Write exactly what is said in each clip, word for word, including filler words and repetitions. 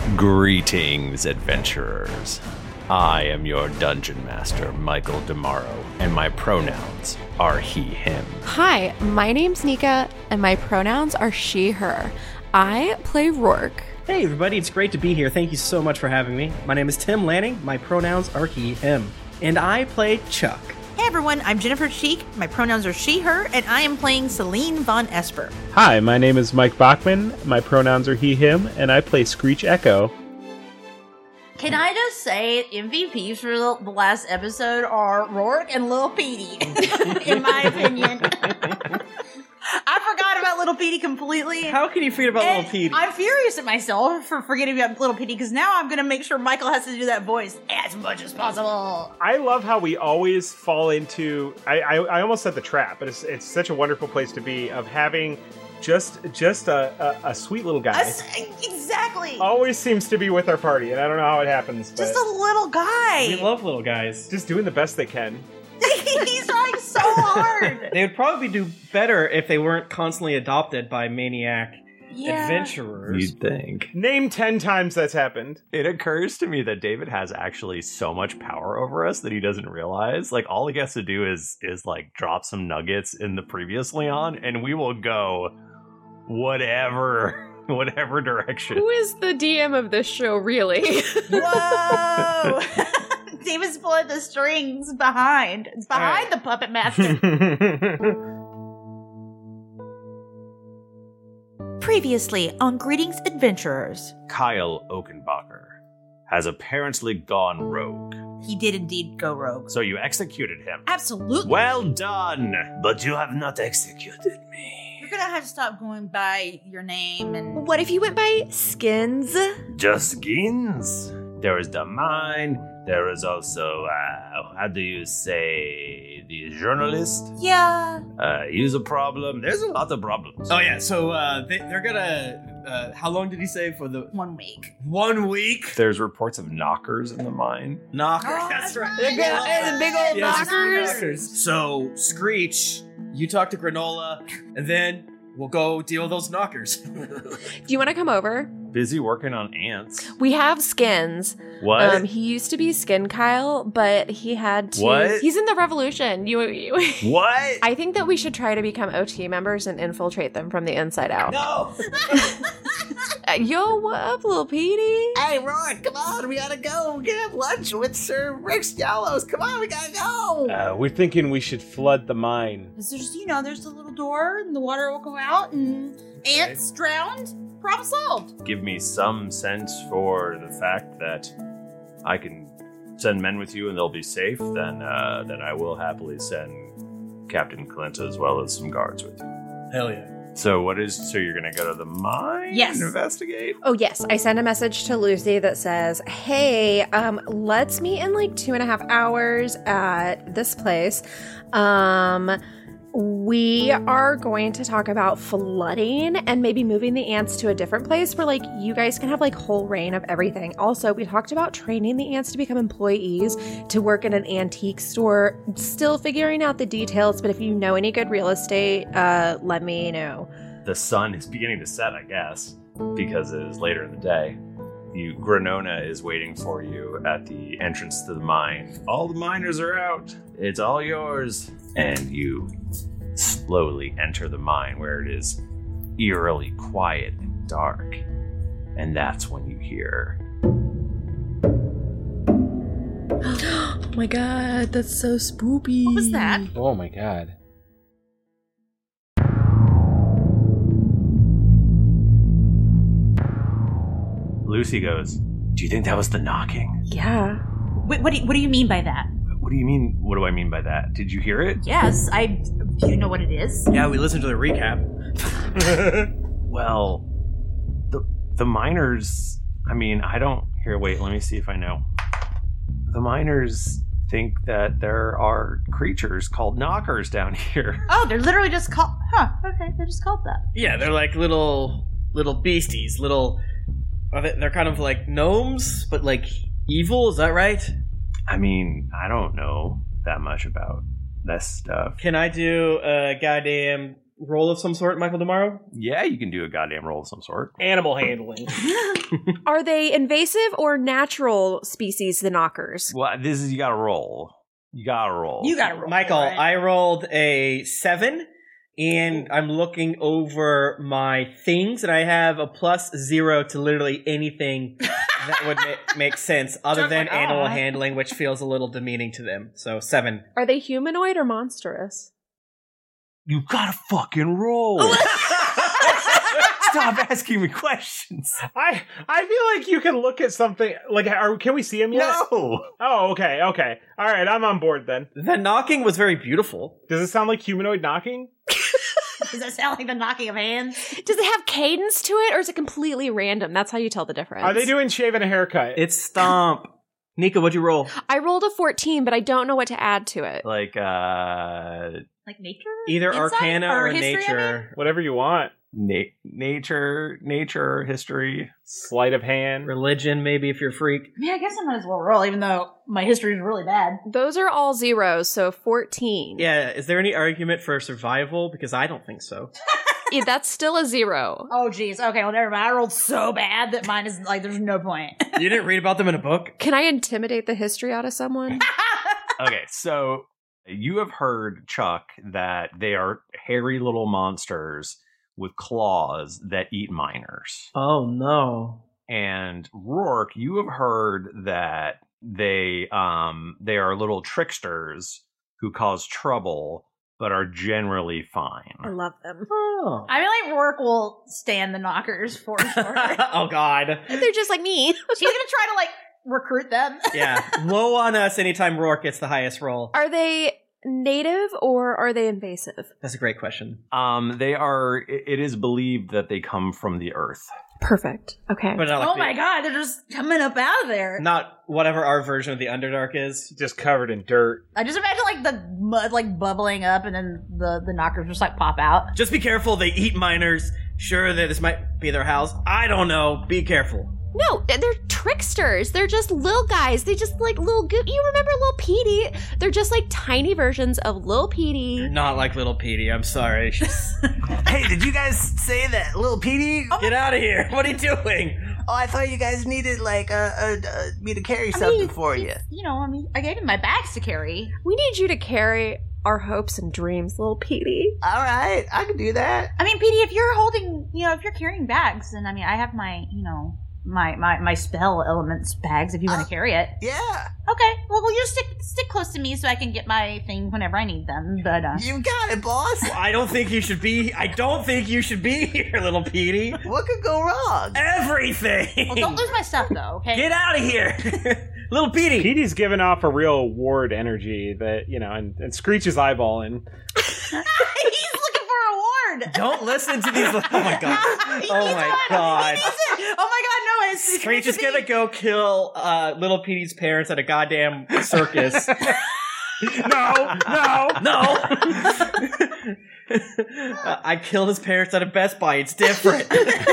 Greetings, adventurers. I am your dungeon master, Michael Demaro, and my pronouns are he, him. Hi, my name's Nika, and my pronouns are she, her. I play Rourke. Hey everybody, it's great to be here. Thank you so much for having me. My name is Tim Lanning, my pronouns are he, him. And I play Chuck. Hey everyone, I'm Jennifer Cheek, my pronouns are she, her, and I am playing Celine Von Esper. Hi, my name is Mike Bachman, my pronouns are he, him, and I play Screech Echo. Can I just say M V Ps for the, the last episode are Rourke and Lil Petey, in my opinion. I forgot about Little Petey completely. How can you forget about and Little Petey? I'm furious at myself for forgetting about Little Petey, because now I'm going to make sure Michael has to do that voice as much as possible. I love how we always fall into, I, I, I almost said the trap, but it's it's such a wonderful place to be, of having just just a, a, a sweet little guy. A, exactly. Always seems to be with our party, and I don't know how it happens. But Just a little guy. We love little guys. just doing the best they can. He's trying so hard. They would probably do better if they weren't constantly adopted by maniac Yeah. adventurers. You'd think. Name ten times that's happened. It occurs to me that David has actually so much power over us that he doesn't realize. Like, all he has to do is, is like, drop some nuggets in the previous Leon, and we will go whatever, whatever direction. Who is the D M of this show, really? Whoa! David's pulling the strings behind. It's behind Right. the puppet master. Previously on Greetings Adventurers. Kyle Oakenbacher has apparently gone rogue. He did indeed go rogue. So you executed him. Absolutely. Well done, but you have not executed me. You're gonna have to stop going by your name and... What if you went by Skins? Just skins. There is the mine. There is also, uh, how do you say, the journalist? Yeah. Uh, he's a problem. There's a lot of problems. Oh yeah, so uh, they, they're gonna. Uh, how long did he say for the One week. one week? There's reports of knockers in the mine. Knocker. Oh, that's that's right. right. They're gonna- hey, the big old Yes, knockers. knockers. So Screech, you talk to Granola, and then we'll go deal with those knockers. Do you want to come over? Busy working on ants. We have Skins. What? Um, he used to be Skin Kyle, but he had to. What? He's in the Revolution. You, you what? I think that we should try to become O T members and infiltrate them from the inside out. No. Uh, Yo, what up, Lil Petey? Hey, Roy, come on, we gotta go get lunch with Sir Rick Stallows. Come on, we gotta go. Uh, we're thinking we should flood the mine. There's just, you know, there's a little door and the water will go out and ants drowned. Problem solved. Give me some sense for the fact that I can send men with you and they'll be safe, then uh, then I will happily send Captain Clint as well as some guards with you. Hell yeah. So what is, so you're gonna go to the mine Yes. and investigate? Oh, yes. I sent a message to Lucy that says, hey, um, let's meet in like two and a half hours at this place. Um, we are going to talk about flooding and maybe moving the ants to a different place where like you guys can have like whole reign of everything. Also, we talked about training the ants to become employees to work in an antique store. Still figuring out the details, but if you know any good real estate, uh, let me know. The sun is beginning to set, I guess, because it is later in the day. You, Granona is waiting for you at the entrance to the mine. All the miners are out. It's all yours. And you slowly enter the mine where it is eerily quiet and dark. And that's when you hear... Oh my god, that's so spoopy. What was that? Oh my god. Lucy goes, do you think that was the knocking? Yeah. Wait, what do you, what do you mean by that? What do you mean? What do I mean by that? Did you hear it? Yes, I... Do you know what it is? Yeah, we listened to the recap. Well, the the miners, I mean, I don't... Here, wait, let me see if I know. The miners think that there are creatures called knockers down here. Oh, they're literally just called... Huh, okay, they're just called that. Yeah, they're like little little beasties, little. Are they, they're kind of like gnomes, but like evil. Is that right? I mean, I don't know that much about this stuff. Can I do a goddamn roll of some sort, Michael Demaro? Yeah, you can do a goddamn roll of some sort. Animal handling. Are they invasive or natural species, the knockers? Well, this is you gotta roll. You gotta roll. You gotta roll. Michael, right? I rolled a seven, and I'm looking over my things, and I have a plus zero to literally anything that would ma- make sense other Just than like, animal aw. handling, which feels a little demeaning to them. So seven. Are they humanoid or monstrous? You gotta fucking roll. Stop asking me questions. I I feel like you can look at something like. Are, can we see him yet? No. Oh, okay, okay. All right, I'm on board then. The knocking was very beautiful. Does it sound like humanoid knocking? Does that sound like the knocking of hands? Does it have cadence to it, or is it completely random? That's how you tell the difference. Are they doing shave and a haircut? It's stomp. Nika, what'd you roll? I rolled a fourteen, but I don't know what to add to it. Like, uh, Like nature? Either Insight? Arcana or, history, I mean? Nature. Whatever you want. na- nature, nature, history. Sleight of hand. Religion, maybe, if you're a freak. I mean, I guess I might as well roll, even though my history is really bad. Those are all zeros, so fourteen. Yeah, is there any argument for survival? Because I don't think so. Yeah, that's still a zero. Oh, geez. Okay, well, never mind. I rolled so bad that mine is like, there's no point. You didn't read about them in a book? Can I intimidate the history out of someone? Okay, so you have heard, Chuck, that they are hairy little monsters with claws that eat miners. Oh, no. And Rourke, you have heard that they um they are little tricksters who cause trouble but are generally I fine. love them. Oh. I feel like Rourke will stand the knockers for sure. Oh, God. They're just like me. She's gonna try to, like, recruit them. Yeah, low on us anytime Rourke gets the highest roll. Are they native or are they invasive? That's a great question. Um they are it it is believed that they come from the earth. Perfect. Okay. But not like Oh the- my god, they're just coming up out of there. Not whatever our version of the Underdark is. Just covered in dirt. I just imagine, like, the mud, like, bubbling up, and then the, the knockers just, like, pop out. Just be careful, they eat miners. Sure that this might be their house. I don't know. Be careful. No, they're tricksters. They're just little guys. They just like little goo. You remember Lil Petey? They're just like tiny versions of Lil Petey. Not like little Petey, I'm sorry. Hey, did you guys say that little Petey? Oh, Get out of here. What are you doing? I thought you guys needed like uh, uh, uh me to carry I something mean, for you. it's- You know, I mean, I gave him my bags to carry. We need you to carry our hopes and dreams, Lil Petey. All right, I can do that. I mean, Petey, if you're holding, you know, if you're carrying bags, then, I mean, I have my, you know, my, my, my spell elements bags if you want to Uh, carry it. Yeah, Okay, well, well, you stick stick close to me so I can get my thing whenever I need them, but, uh... you got it, boss. I don't think you should be I don't think you should be here, little Petey. What could go wrong? Everything. Well, don't lose my stuff, though, okay? Get out of here. Little Petey. Petey's giving off a real ward energy that, you know, and, and Screech is eyeballing. He's looking for a ward! Don't listen to these. Oh my god. He Oh needs my one. god. He needs it. Oh my god, no, it's... it's Screech is meant gonna to go kill uh, little Petey's parents at a goddamn circus. No, no. No! Uh, I killed his parents at a Best Buy. It's different.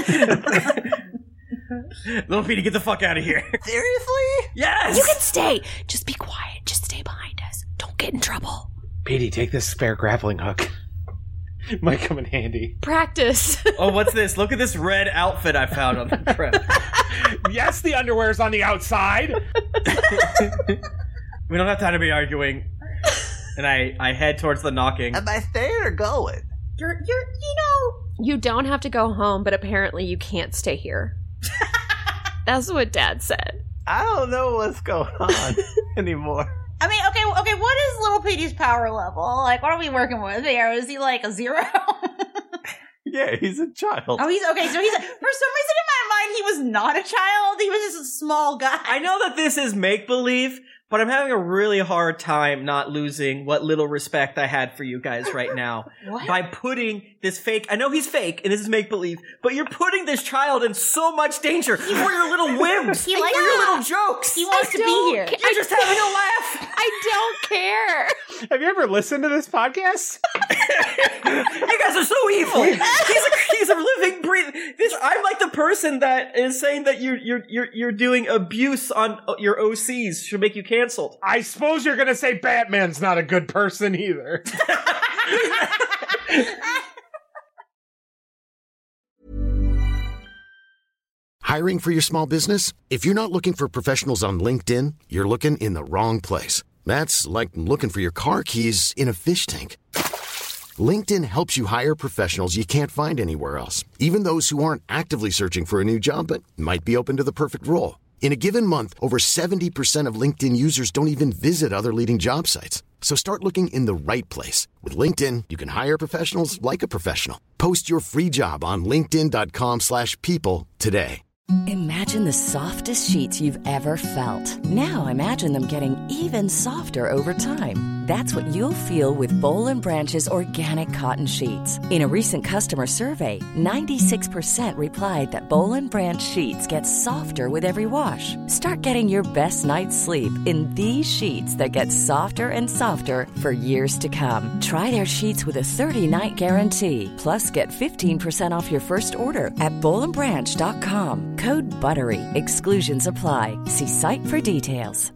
Little Petey, get the fuck out of here. Seriously? Yes! You can stay. Just be quiet. Just stay behind us. Don't get in trouble. Petey, take this spare grappling hook. Might come in handy. Practice. Oh, what's this? Look at this red outfit I found on the trip. Yes, the underwear's on the outside. We don't have time to be arguing. And I, I head towards the knocking. Am I staying or going? You're, you're, you know... You don't have to go home, but apparently you can't stay here. That's what Dad said. I don't know what's going on anymore. I mean, okay, okay, what is Little Petey's power level? Like, what are we working with here? Is he, like, a zero? Yeah, he's a child. Oh, he's, okay, so he's, for some reason in my mind, he was not a child. He was just a small guy. I know that this is make-believe, but I'm having a really hard time not losing what little respect I had for you guys right now. What? By putting this fake, I know he's fake and this is make-believe, but you're putting this child in so much danger for your little whims, He for likes- your little jokes. He wants to be don't here. ca- You're just having a laugh. I don't care. Have you ever listened to this podcast? You guys are so evil. He's a, he's a living, breathing. This I'm like the person that is saying that you're you're you're you're doing abuse on your O Cs should make you canceled. I suppose you're gonna say Batman's not a good person either. Hiring for your small business? If you're not looking for professionals on LinkedIn, you're looking in the wrong place. That's like looking for your car keys in a fish tank. LinkedIn helps you hire professionals you can't find anywhere else, even those who aren't actively searching for a new job but might be open to the perfect role. In a given month, over seventy percent of LinkedIn users don't even visit other leading job sites. So start looking in the right place. With LinkedIn, you can hire professionals like a professional. Post your free job on linkedin.com slash people today. Imagine the softest sheets you've ever felt. Now imagine them getting even softer over time. That's what you'll feel with Boll and Branch's organic cotton sheets. In a recent customer survey, ninety-six percent replied that Boll and Branch sheets get softer with every wash. Start getting your best night's sleep in these sheets that get softer and softer for years to come. Try their sheets with a thirty-night guarantee. Plus, get fifteen percent off your first order at boll and branch dot com. Code BUTTERY. Exclusions apply. See site for details.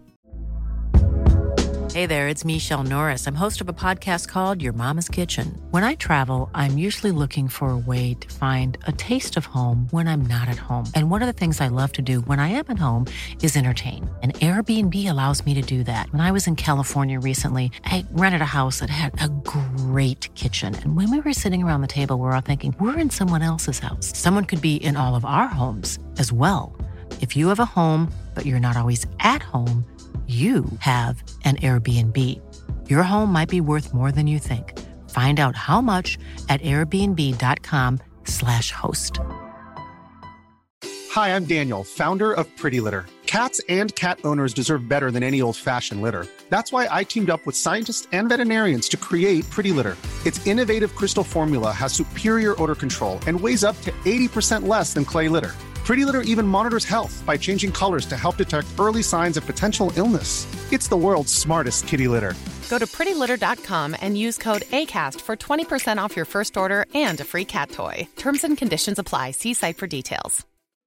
Hey there, it's Michelle Norris. I'm host of a podcast called Your Mama's Kitchen. When I travel, I'm usually looking for a way to find a taste of home when I'm not at home. And one of the things I love to do when I am at home is entertain. And Airbnb allows me to do that. When I was in California recently, I rented a house that had a great kitchen. And when we were sitting around the table, we were all thinking, we're in someone else's house. Someone could be in all of our homes as well. If you have a home, but you're not always at home, you have an Airbnb. Your home might be worth more than you think. Find out how much at airbnb.com slash host. Hi, I'm Daniel, founder of Pretty Litter. Cats and cat owners deserve better than any old-fashioned litter. That's why I teamed up with scientists and veterinarians to create Pretty Litter. Its innovative crystal formula has superior odor control and weighs up to eighty percent less than clay litter. Pretty Litter even monitors health by changing colors to help detect early signs of potential illness. It's the world's smartest kitty litter. Go to pretty litter dot com and use code ACAST for twenty percent off your first order and a free cat toy. Terms and conditions apply. See site for details.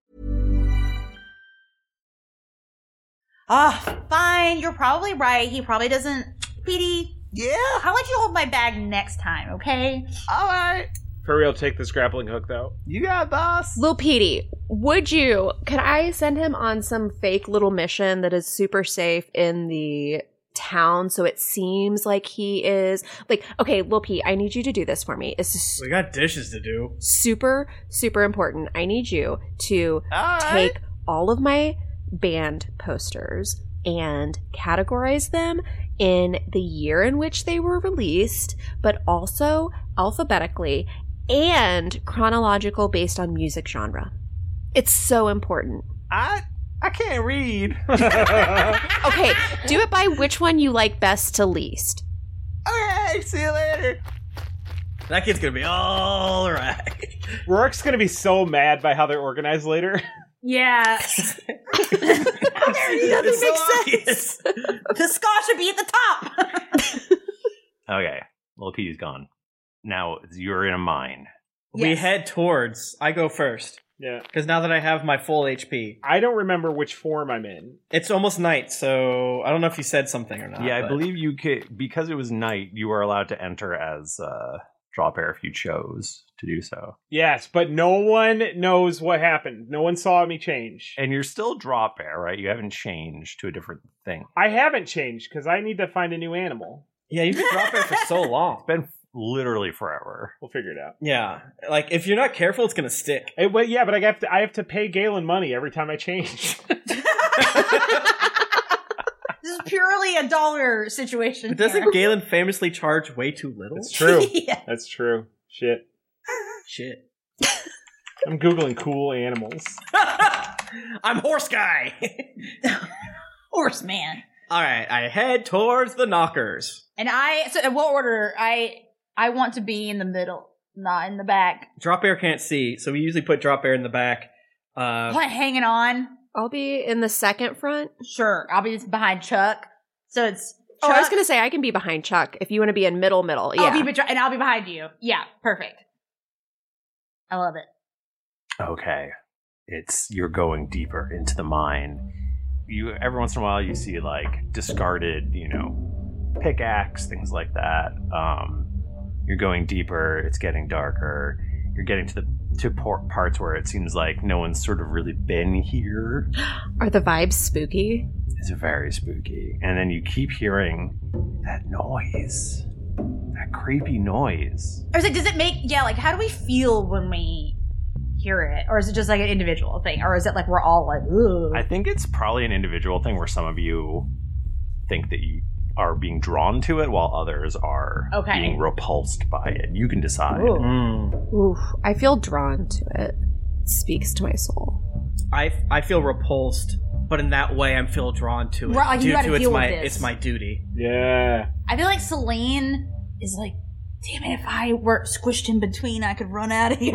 Ah, fine. You're probably right. He probably doesn't. Petey. Yeah? I'll let you hold my bag next time, okay? All right. For real, take this grappling hook, though. You got it, boss. Lil Petey, would you, could I send him on some fake little mission that is super safe in the town so it seems like he is, like, okay, Lil Pete, I need you to do this for me. This is We got dishes to do. super, super important. I need you to All right. take all of my band posters and categorize them in the year in which they were released, but also alphabetically and chronological based on music genre. It's so important. I I can't read. Okay, do it by which one you like best to least. Okay, see you later. That kid's gonna be all right. Rourke's gonna be so mad by how they're organized later. Yeah. It's so obvious. The ska should be at the top. Okay, Little Petey's gone. Now you're in a mine. We Yes. head towards. I go first. Yeah. Because now that I have my full H P, I don't remember which form I'm in. it's almost night, so I don't know if you said something or not. yeah, I but- believe you could, because it was night, you were allowed to enter as uh, Drop Air if you chose to do so. Yes, but no one knows what happened. No one saw me change. And you're still Drop Air, right? You haven't changed to a different thing. I haven't changed because I need to find a new animal. Yeah, you've been Drop Air for so long. It's been literally forever. We'll figure it out. Yeah, like if you're not careful, it's gonna stick. It, well, yeah, but I have to. I have to pay Galen money every time I change. This is purely a dollar situation. But doesn't here. Galen famously charge way too little? That's true. Yeah. That's true. Shit. Shit. I'm googling cool animals. I'm horse guy. Horseman. All right, I head towards the knockers. And I, so in what order? I I want to be in the middle, not in the back. Drop Air can't see, so we usually put Drop Air in the back. Uh, What, hanging on? I'll be in the second front. Sure. I'll be behind Chuck. So it's Oh, Chuck. I was going to say I can be behind Chuck if you want to be in middle, middle. Yeah. I'll be betr- and I'll be behind you. Yeah, perfect. I love it. Okay. It's you're going deeper into the mine. You every once in a while you see like discarded, you know, pickaxe, things like that. Um, you're going deeper, it's getting darker. You're getting to the to por- parts where it seems like no one's sort of really been here. Are the vibes spooky? It's very spooky. And then you keep hearing that noise. That creepy noise. I was like, does it make, yeah, like, how do we feel when we hear it? Or is it just like an individual thing? Or is it like we're all like, ugh? I think it's probably an individual thing where some of you think that you are being drawn to it while others are Okay. being repulsed by it. You can decide. Ooh. Ooh, I feel drawn to it. It speaks to my soul. I, I feel repulsed, but in that way, I'm feel drawn to it. Right, like, you due gotta to it's deal with my this. it's my duty. Yeah. I feel like Celine is like, damn it, if I were squished in between, I could run out of here.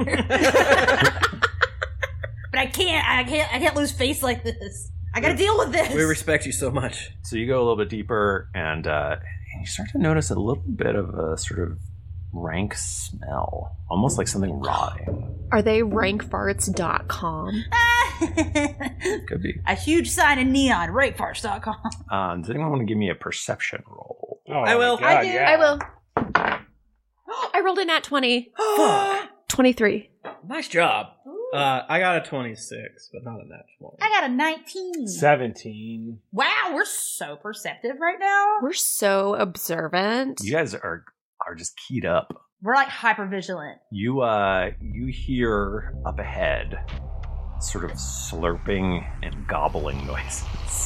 But I can't. I can't. I can't lose face like this. I gotta deal with this. We respect you so much. So you go a little bit deeper, and, uh, and you start to notice a little bit of a sort of rank smell, almost like something rotting. Are they rank farts dot com? Could be. A huge sign in neon, rape farts dot com. Um, does anyone want to give me a perception roll? Oh, I will. my God, I do. yeah. I will. I rolled a nat twenty. twenty-three. Nice job. Uh, I got a twenty-six, but not a nat twenty. I got a nineteen. seventeen. Wow, we're so perceptive right now. We're so observant. You guys are are just keyed up. We're like hyper vigilant. You uh you hear up ahead sort of slurping and gobbling noises.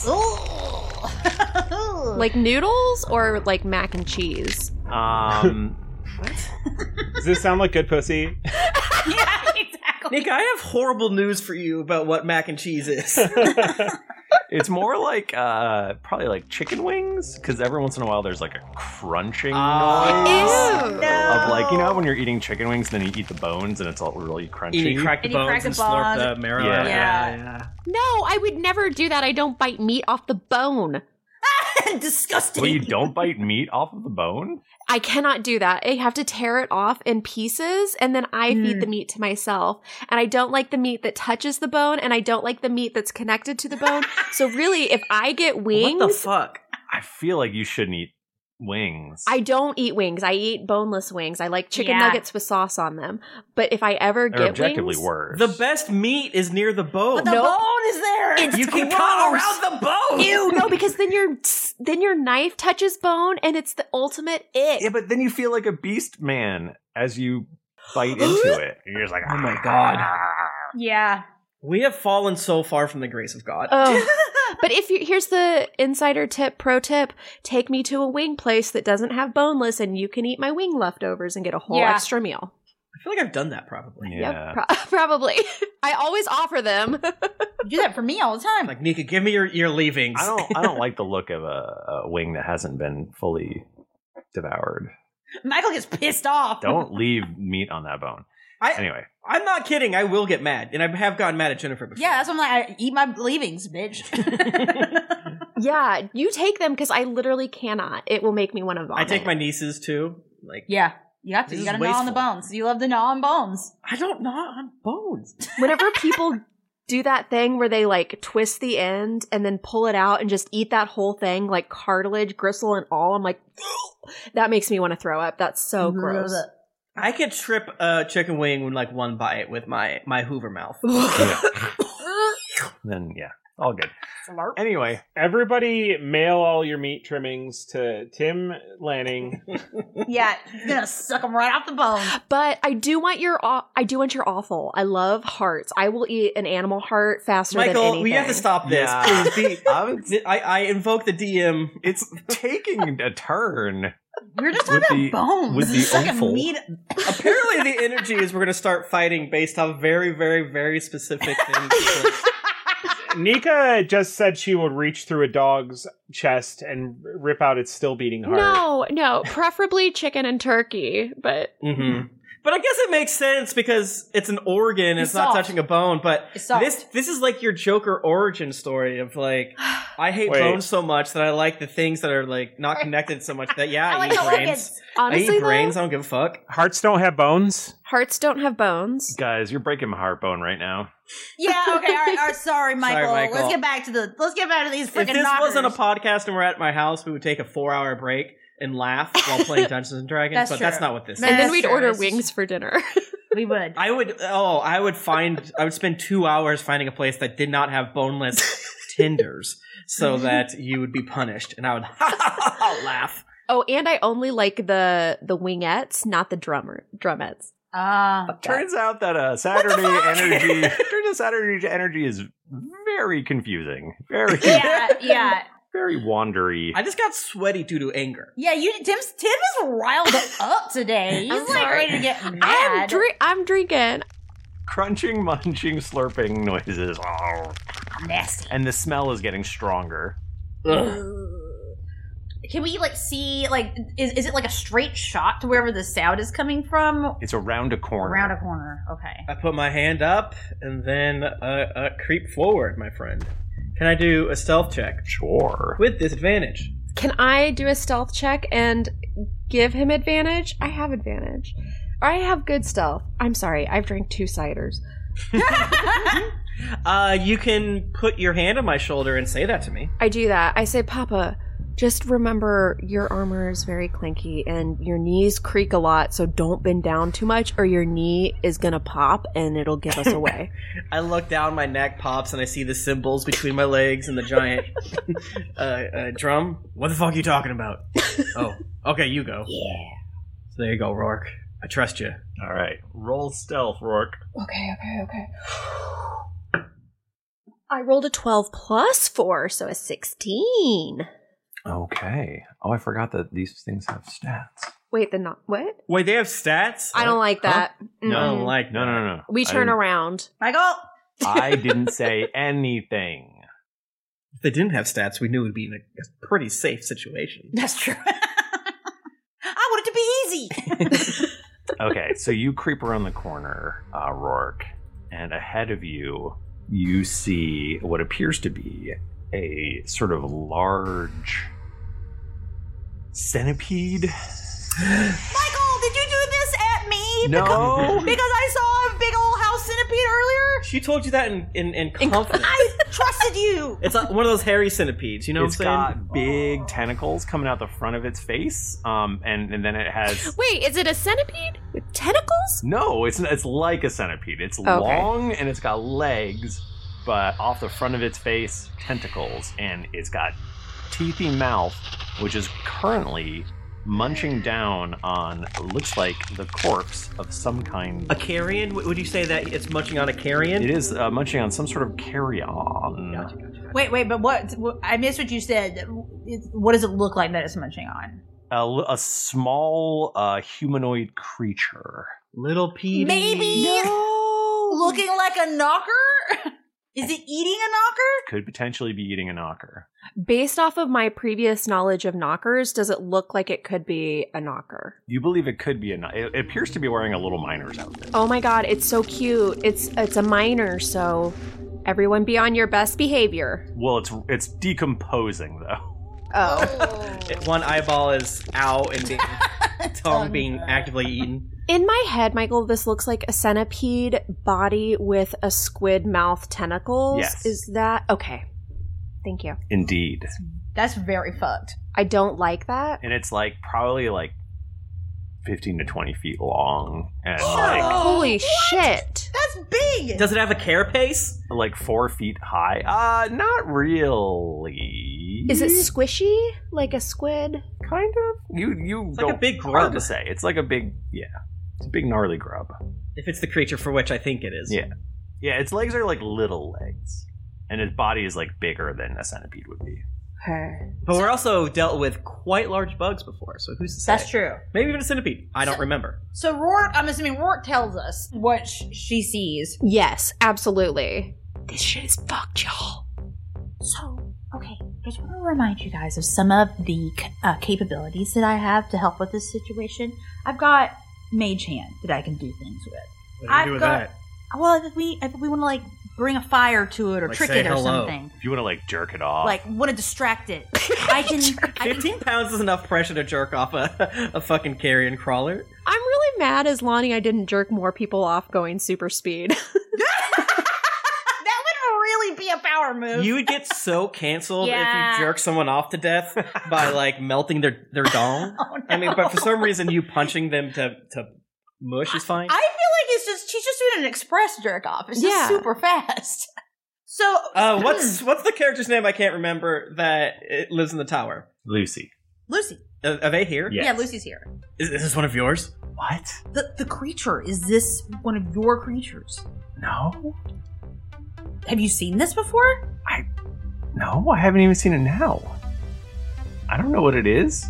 Like noodles or like mac and cheese? Um Does this sound like good pussy? Yeah, exactly. Nick, I have horrible news for you about what mac and cheese is. it's more like uh probably like chicken wings, because every once in a while there's like a crunching Oh. noise Ew. of like, you know when you're eating chicken wings and then you eat the bones and it's all really crunchy. And you crack the And you bones crack the and slurp bone. the marrow. Yeah. out. Yeah. yeah. No, I would never do that. I don't bite meat off the bone. Disgusting. Well, you don't bite meat off of the bone? I cannot do that. I have to tear it off in pieces and then I Mm. feed the meat to myself. And I don't like the meat that touches the bone and I don't like the meat that's connected to the bone. So really, if I get wings, What the fuck? I feel like you shouldn't eat wings. I don't eat wings. I eat boneless wings. I like chicken Yeah. nuggets with sauce on them. But if I ever They're get objectively wings, worse. The best meat is near the bone. But the Nope. bone is there. It's you can gross. cut around the bone. Ew, no, because then your then your knife touches bone and it's the ultimate ick. Yeah, but then you feel like a beast man as you bite into it. And you're just like, Oh my God. Yeah. We have fallen so far from the grace of God. Oh. But if you here's the insider tip, pro tip: take me to a wing place that doesn't have boneless, and you can eat my wing leftovers and get a whole Yeah. extra meal. I feel like I've done that probably. yeah. Yep, pro- probably. I always offer them. You do that for me all the time. Like, Nika, give me your, your leavings. I don't I don't like the look of a, a wing that hasn't been fully devoured. Michael gets pissed off. Don't leave meat on that bone. I, Anyway, I'm not kidding. I will get mad. And I have gotten mad at Jennifer before. Yeah, that's what I'm like. I eat my leavings, bitch. Yeah, you take them because I literally cannot. It will make me want to I vomit. take my nieces too. Like, Yeah, you have to. This You is gotta gnaw on the wasteful. bones. You love to gnaw on bones. I don't gnaw on bones. Whenever people do that thing where they like twist the end and then pull it out and just eat that whole thing, like cartilage, gristle, and all, I'm like, that makes me want to throw up. That's so gross. I could trip a chicken wing with like one bite with my, my Hoover mouth. then yeah, all good. Anyway, Everybody mail all your meat trimmings to Tim Lanning. Yeah, he's gonna suck them right off the bone. But I do want your aw- I do want your awful. I love hearts. I will eat an animal heart faster than Michael, anything. we have to stop this. Yeah. Please be, I'm- I, I invoke the D M. it's taking a turn. We were just talking With about the- bones. with the Sucking offal. meat. Apparently, the energy is we're going to start fighting based off very, very, very specific things. Nika just said she would reach through a dog's chest and rip out its still beating heart. No, no, preferably chicken and turkey, but Mm-hmm. But I guess it makes sense because it's an organ and it's, It's not soft. touching a bone. But It's soft. this this is like your Joker origin story of like, I hate Wait. bones so much that I like the things that are like not connected so much that yeah, I, I like eat the brains. organs. honestly, I eat though, brains. I don't give a fuck. Hearts don't have bones? hearts don't have bones. Guys, you're breaking my heartbone right now. Yeah. Okay. All right. All right. Sorry, Michael. Michael. Let's get back to the. Let's get back to these If freaking this knockers. wasn't a podcast and we're at my house, we would take a four hour break and laugh while playing Dungeons and Dragons. That's but true. that's not what this And is. then That's we'd true. order It's- wings for dinner. We would. I would. Oh, I would find. I would spend two hours finding a place that did not have boneless tenders, so that you would be punished, and I would laugh. Oh, and I only like the the wingettes, not the drummer drumettes. Ah, uh, turns out that uh, Saturday energy. Turns out Saturday energy is very confusing. Very. Yeah, yeah. Very wandery. I just got sweaty due to anger. Yeah, you Tim's Tim is riled up today. He's I'm like sorry. ready to get mad. I'm, dri- I'm drinking. Crunching, munching, slurping noises. Oh. Nasty. And the smell is getting stronger. Ugh. Can we like see like is is it like a straight shot to wherever the sound is coming from? It's around a corner. Around a corner. Okay. I put my hand up and then uh, uh, creep forward, my friend. Can I do a stealth check? Sure. With disadvantage. Can I do a stealth check and give him advantage? I have advantage. I have good stealth. I'm sorry, I've drank two ciders. uh, you can put your hand on my shoulder and say that to me. I do that. I say, Papa, just remember your armor is very clinky and your knees creak a lot, so don't bend down too much or your knee is gonna pop and it'll give us away. I look down, my neck pops, and I see the symbols between my legs and the giant uh, uh, drum. What the fuck are you talking about? Oh, okay, you go. Yeah. So there you go, Rourke. I trust you. All right. Roll stealth, Rourke. Okay, okay, okay. I rolled a twelve plus four, so a sixteen. Okay. Oh, I forgot that these things have stats. Wait, the not what? Wait, they have stats? I don't like that. Huh? No, I don't like No, no, no, no. We I turn didn't- around. Michael. I didn't say anything. If they didn't have stats, we knew it would be in a, a pretty safe situation. That's true. I want it to be easy. Okay, so you creep around the corner, uh, Rourke, and ahead of you, you see what appears to be a sort of large centipede. Michael, did you do this at me? No. Because, because I saw a big old house centipede earlier? She told you that in, in, in confidence. I trusted you. It's like one of those hairy centipedes, you know It's what I'm saying? got big tentacles coming out the front of its face, um, and, and then it has... Wait, is it a centipede with tentacles? No, it's it's like a centipede. It's Okay. long and it's got legs, but off the front of its face, tentacles, and it's got teethy mouth, which is currently munching down on, looks like the corpse of some kind. A carrion? W- Would you say that it's munching on a carrion? It is uh, munching on some sort of carrion. Wait, wait, but what? what- I missed what you said. It- What does it look like that it's munching on? A, l- a small uh, humanoid creature. Little Petey. Maybe looking like a knocker? Is it eating a knocker? Could potentially be eating a knocker. Based off of my previous knowledge of knockers, does it look like it could be a knocker? You believe it could be a kno- It, it appears to be wearing a little miner's outfit. Oh my god, it's so cute. It's it's a miner, so everyone be on your best behavior. Well, it's it's decomposing though. Oh. One eyeball is out and being, tongue being actively eaten. In my head, Michael, this looks like a centipede body with a squid mouth tentacles. Yes. Is that okay? Thank you. Indeed. That's very fucked. I don't like that. And it's like probably like fifteen to twenty feet long and like Holy shit. That's big. Does it have a carapace? like four feet high. Uh, not really. Is it squishy like a squid? Kind of. You you It's like don't a big hard grub. to say. It's like a big yeah. It's a big gnarly grub. If it's the creature for which I think it is. Yeah. Yeah, its legs are like little legs. And its body is like bigger than a centipede would be. Okay. But we're also dealt with quite large bugs before, so who's to say? That's true. Maybe even a centipede. I don't remember. So Rourke, I'm assuming Rourke tells us what sh- she sees. Yes, absolutely. This shit is fucked, y'all. So, okay, just want to remind you guys of some of the uh, capabilities that I have to help with this situation. I've got Mage Hand that I can do things with. What do you I've do with got, that? Well, if we if we want to like bring a fire to it or Like trick say it or hello. something, If you want to like jerk it off. like want to distract it, I can. I can Fifteen pounds is enough pressure to jerk off a, a fucking carrion crawler. I'm really mad as Lonnie I didn't jerk more people off going super speed. that would really be a power move. You would get so canceled Yeah. if you jerk someone off to death by like melting their their dong. Oh, no. I mean, but for some reason, you punching them to to mush is fine. I feel like it's she's just doing an express jerk off. It's just Yeah. super fast. So, Uh, what's what's the character's name I can't remember that it lives in the tower? Lucy. Lucy. Uh, are they here? Yes. Yeah, Lucy's here. Is, is this one of yours? What? The the creature, is this one of your creatures? No. Have you seen this before? No, I haven't even seen it now. I don't know what it is.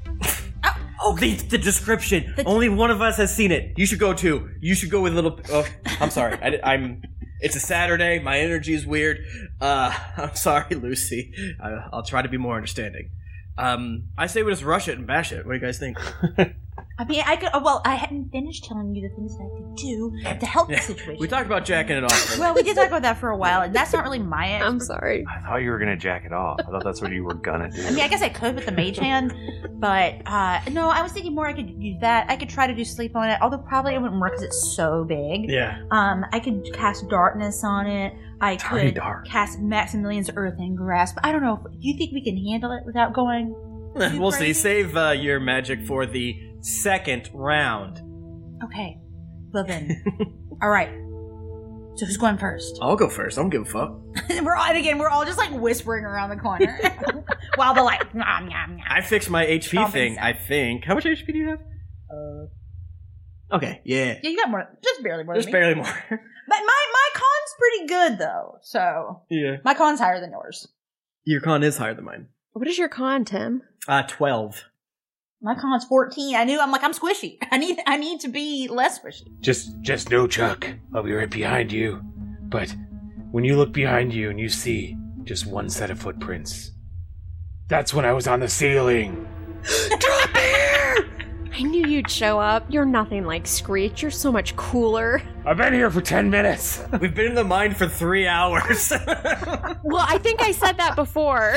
Oh, the, the description. The- Only one of us has seen it. You should go too. You should go with little. Oh, I'm sorry. I, I'm. It's a Saturday. My energy is weird. Uh, I'm sorry, Lucy. I, I'll try to be more understanding. Um, I say we just rush it and bash it. What do you guys think? I mean, I could. Oh, well, I hadn't finished telling you the things that I could do to help the situation. We talked about jacking it off. Well, we did talk about that for a while, and that's not really my. I'm sorry. I thought you were gonna jack it off. I thought that's what you were gonna do. I mean, I guess I could with the mage hand, but uh, no, I was thinking more I could do that. I could try to do sleep on it, although probably it wouldn't work because it's so big. Yeah. Um, I could cast darkness on it. I Tiny could dark. cast Maximilian's Earth and Grasp. I don't know. If, do you think we can handle it without going? too We'll see. crazy? Save uh, your magic for the second round. Okay. Well then. All right. So who's going first? I'll go first. I don't give a fuck. we're all, and again, we're all just like whispering around the corner while they're like, nom, nom, nom. I fixed my H P Stomping thing, sound. I think. How much H P do you have? Uh, okay, yeah. Yeah, you got more, just barely more Just than me. barely more. But my my con's pretty good though, so Yeah. my con's higher than yours. Your con is higher than mine. What is your con, Tim? Uh, twelve. My con's fourteen. I knew. I'm like I'm squishy. I need I need to be less squishy. Just, just know, Chuck, I'll be right behind you. But when you look behind you and you see just one set of footprints, that's when I was on the ceiling. Drop Bear! I knew you'd show up. You're nothing like Screech. You're so much cooler. I've been here for ten minutes. We've been in the mine for three hours. Well, I think I said that before.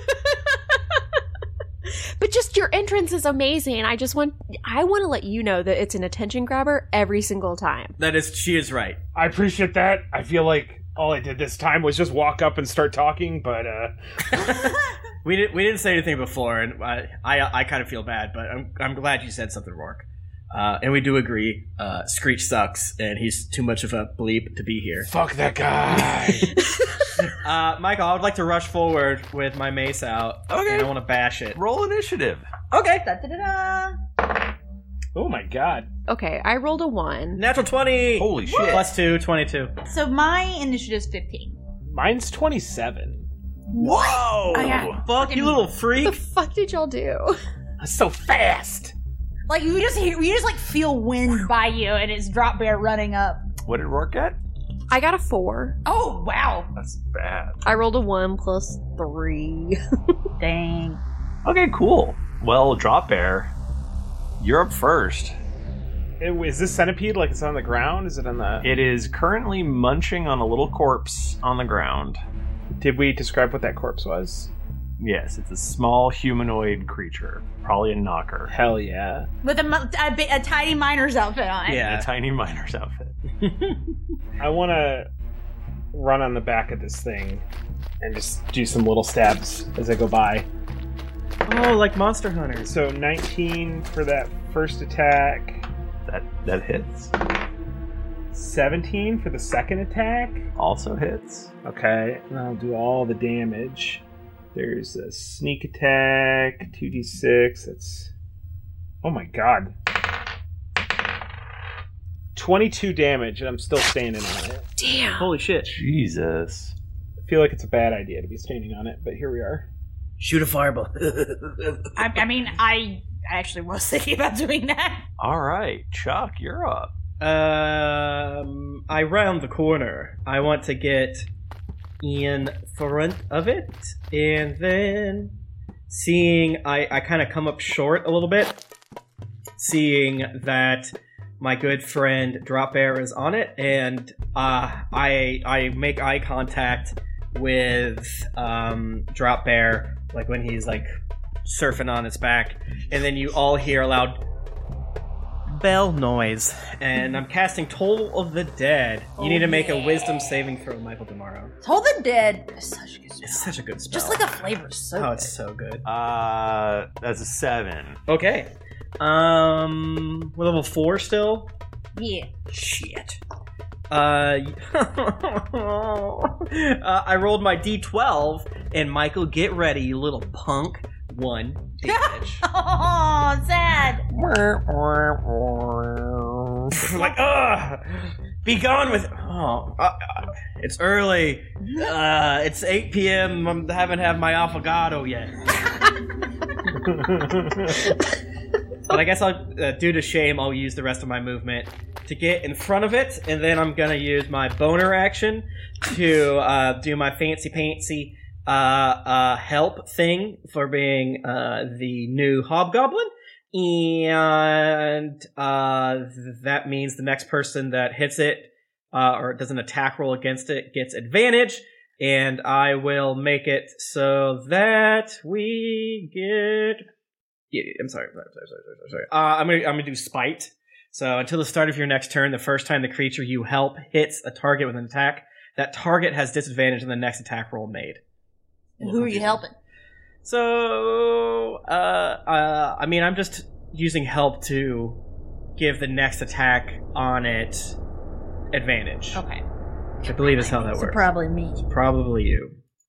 But just your entrance is amazing. I just want I want to let you know that it's an attention grabber every single time. That is, she is right. I appreciate that. I feel like all I did this time was just walk up and start talking, but uh We didn't we didn't say anything before, and I I, I kind of feel bad, but I'm I'm glad you said something, Rourke. Uh, and we do agree, uh, Screech sucks, and he's too much of a bleep to be here. fuck that guy. Uh, Michael, I would like to rush forward with my mace out. Okay. And I want to bash it. Roll initiative. Okay. Da-da-da-da. Oh my god. Okay, I rolled a one. Natural twenty. Holy shit. Plus two, twenty-two. So my initiative's fifteen. Mine's twenty-seven. Whoa! I got Fuck, you little What the freak. fuck did y'all do? That's so fast. Like you just hear, you just like feel wind by you, and it's Drop Bear running up. What did Rourke get? I got a four. Oh wow! That's bad. I rolled a one plus three. Dang. Okay, cool. Well, Drop Bear, you're up first. It- Is this centipede like it's on the ground? Is it on the... It is currently munching on a little corpse on the ground. Did we describe what that corpse was? Yes, it's a small humanoid creature, probably a knocker. Hell yeah. With a, mu- a, bi- a tiny miner's outfit on. Yeah. A tiny miner's outfit. I want to run on the back of this thing and just do some little stabs as I go by. Oh, like Monster Hunter. So nineteen for that first attack, That that hits. seventeen for the second attack. Also hits. Okay, and I'll do all the damage. There's a sneak attack, two d six, that's... Oh my god. twenty-two damage, and I'm still standing on it. Damn. Holy shit. Jesus. I feel like it's a bad idea to be standing on it, but here we are. Shoot a fireball. I, I mean, I actually was thinking about doing that. All right, Chuck, you're up. Um, I round the corner. I want to get in front of it, and then seeing I, I kind of come up short a little bit, seeing that my good friend Drop Bear is on it, and uh, I I make eye contact with um, Drop Bear, like when he's like surfing on his back, and then you all hear a loud bell noise, and I'm casting Toll of the Dead. You Oh, need to make yeah. a Wisdom saving throw, Michael tomorrow. Toll the Dead is such a good spell. It's such a good spell. Just like the flavor is so oh, good. it's so good. Uh, that's a seven. Okay. Um, we're level four still. Yeah. Shit. Uh, uh, I rolled my D twelve, and Michael, get ready, you little punk. One damage. Oh, sad. Like, ugh, be gone with. Oh, uh, uh, it's early. Uh, it's eight p.m. I haven't had my affogato yet. But I guess I'll, uh, due to shame, I'll use the rest of my movement to get in front of it, and then I'm gonna use my boner action to uh, do my fancy pantsy uh, uh, help thing for being uh, the new hobgoblin, and uh, that means the next person that hits it uh, or does an attack roll against it gets advantage, and I will make it so that we get. Yeah, I'm sorry, sorry, sorry, sorry, sorry. Uh, I'm gonna I'm gonna do spite. So until the start of your next turn, the first time the creature you help hits a target with an attack, that target has disadvantage on the next attack roll made. And who are you helping? So, uh, uh, I mean, I'm just using help to give the next attack on it advantage. Okay. Which I believe is how that So works. probably me. It's probably you.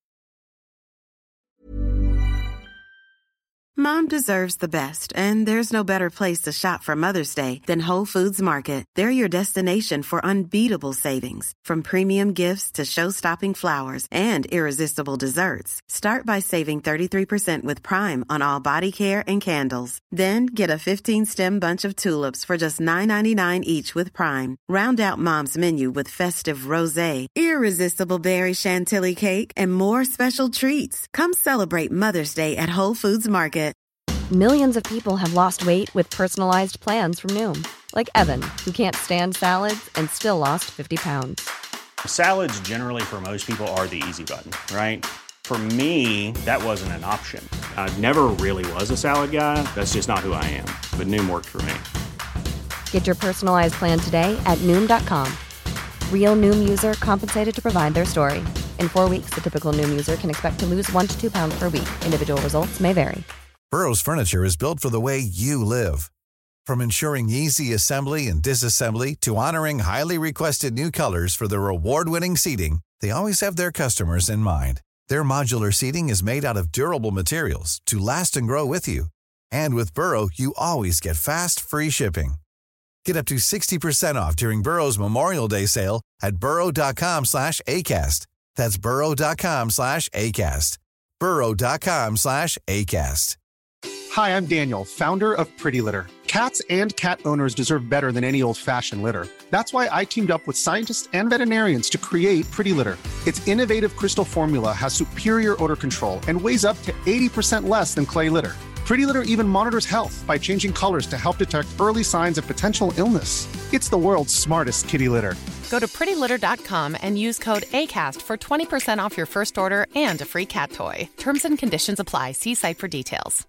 Mom deserves the best, and there's no better place to shop for Mother's Day than Whole Foods Market. They're your destination for unbeatable savings, from premium gifts to show-stopping flowers and irresistible desserts. Start by saving thirty-three percent with Prime on all body care and candles. Then get a fifteen-stem bunch of tulips for just nine ninety-nine each with Prime. Round out Mom's menu with festive rosé, irresistible berry chantilly cake, and more special treats. Come celebrate Mother's Day at Whole Foods Market. Millions of people have lost weight with personalized plans from Noom. Like Evan, who can't stand salads and still lost fifty pounds. Salads generally for most people are the easy button, right? For me, that wasn't an option. I never really was a salad guy. That's just not who I am. But Noom worked for me. Get your personalized plan today at Noom dot com. Real Noom user compensated to provide their story. In four weeks, the typical Noom user can expect to lose one to two pounds per week. Individual results may vary. Burrow's furniture is built for the way you live. From ensuring easy assembly and disassembly to honoring highly requested new colors for their award-winning seating, they always have their customers in mind. Their modular seating is made out of durable materials to last and grow with you. And with Burrow, you always get fast, free shipping. Get up to sixty percent off during Burrow's Memorial Day sale at burrow.com slash ACAST. That's burrow.com slash ACAST. burrow.com slash ACAST. Hi, I'm Daniel, founder of Pretty Litter. Cats and cat owners deserve better than any old-fashioned litter. That's why I teamed up with scientists and veterinarians to create Pretty Litter. Its innovative crystal formula has superior odor control and weighs up to eighty percent less than clay litter. Pretty Litter even monitors health by changing colors to help detect early signs of potential illness. It's the world's smartest kitty litter. Go to pretty litter dot com and use code ACAST for twenty percent off your first order and a free cat toy. Terms and conditions apply. See site for details.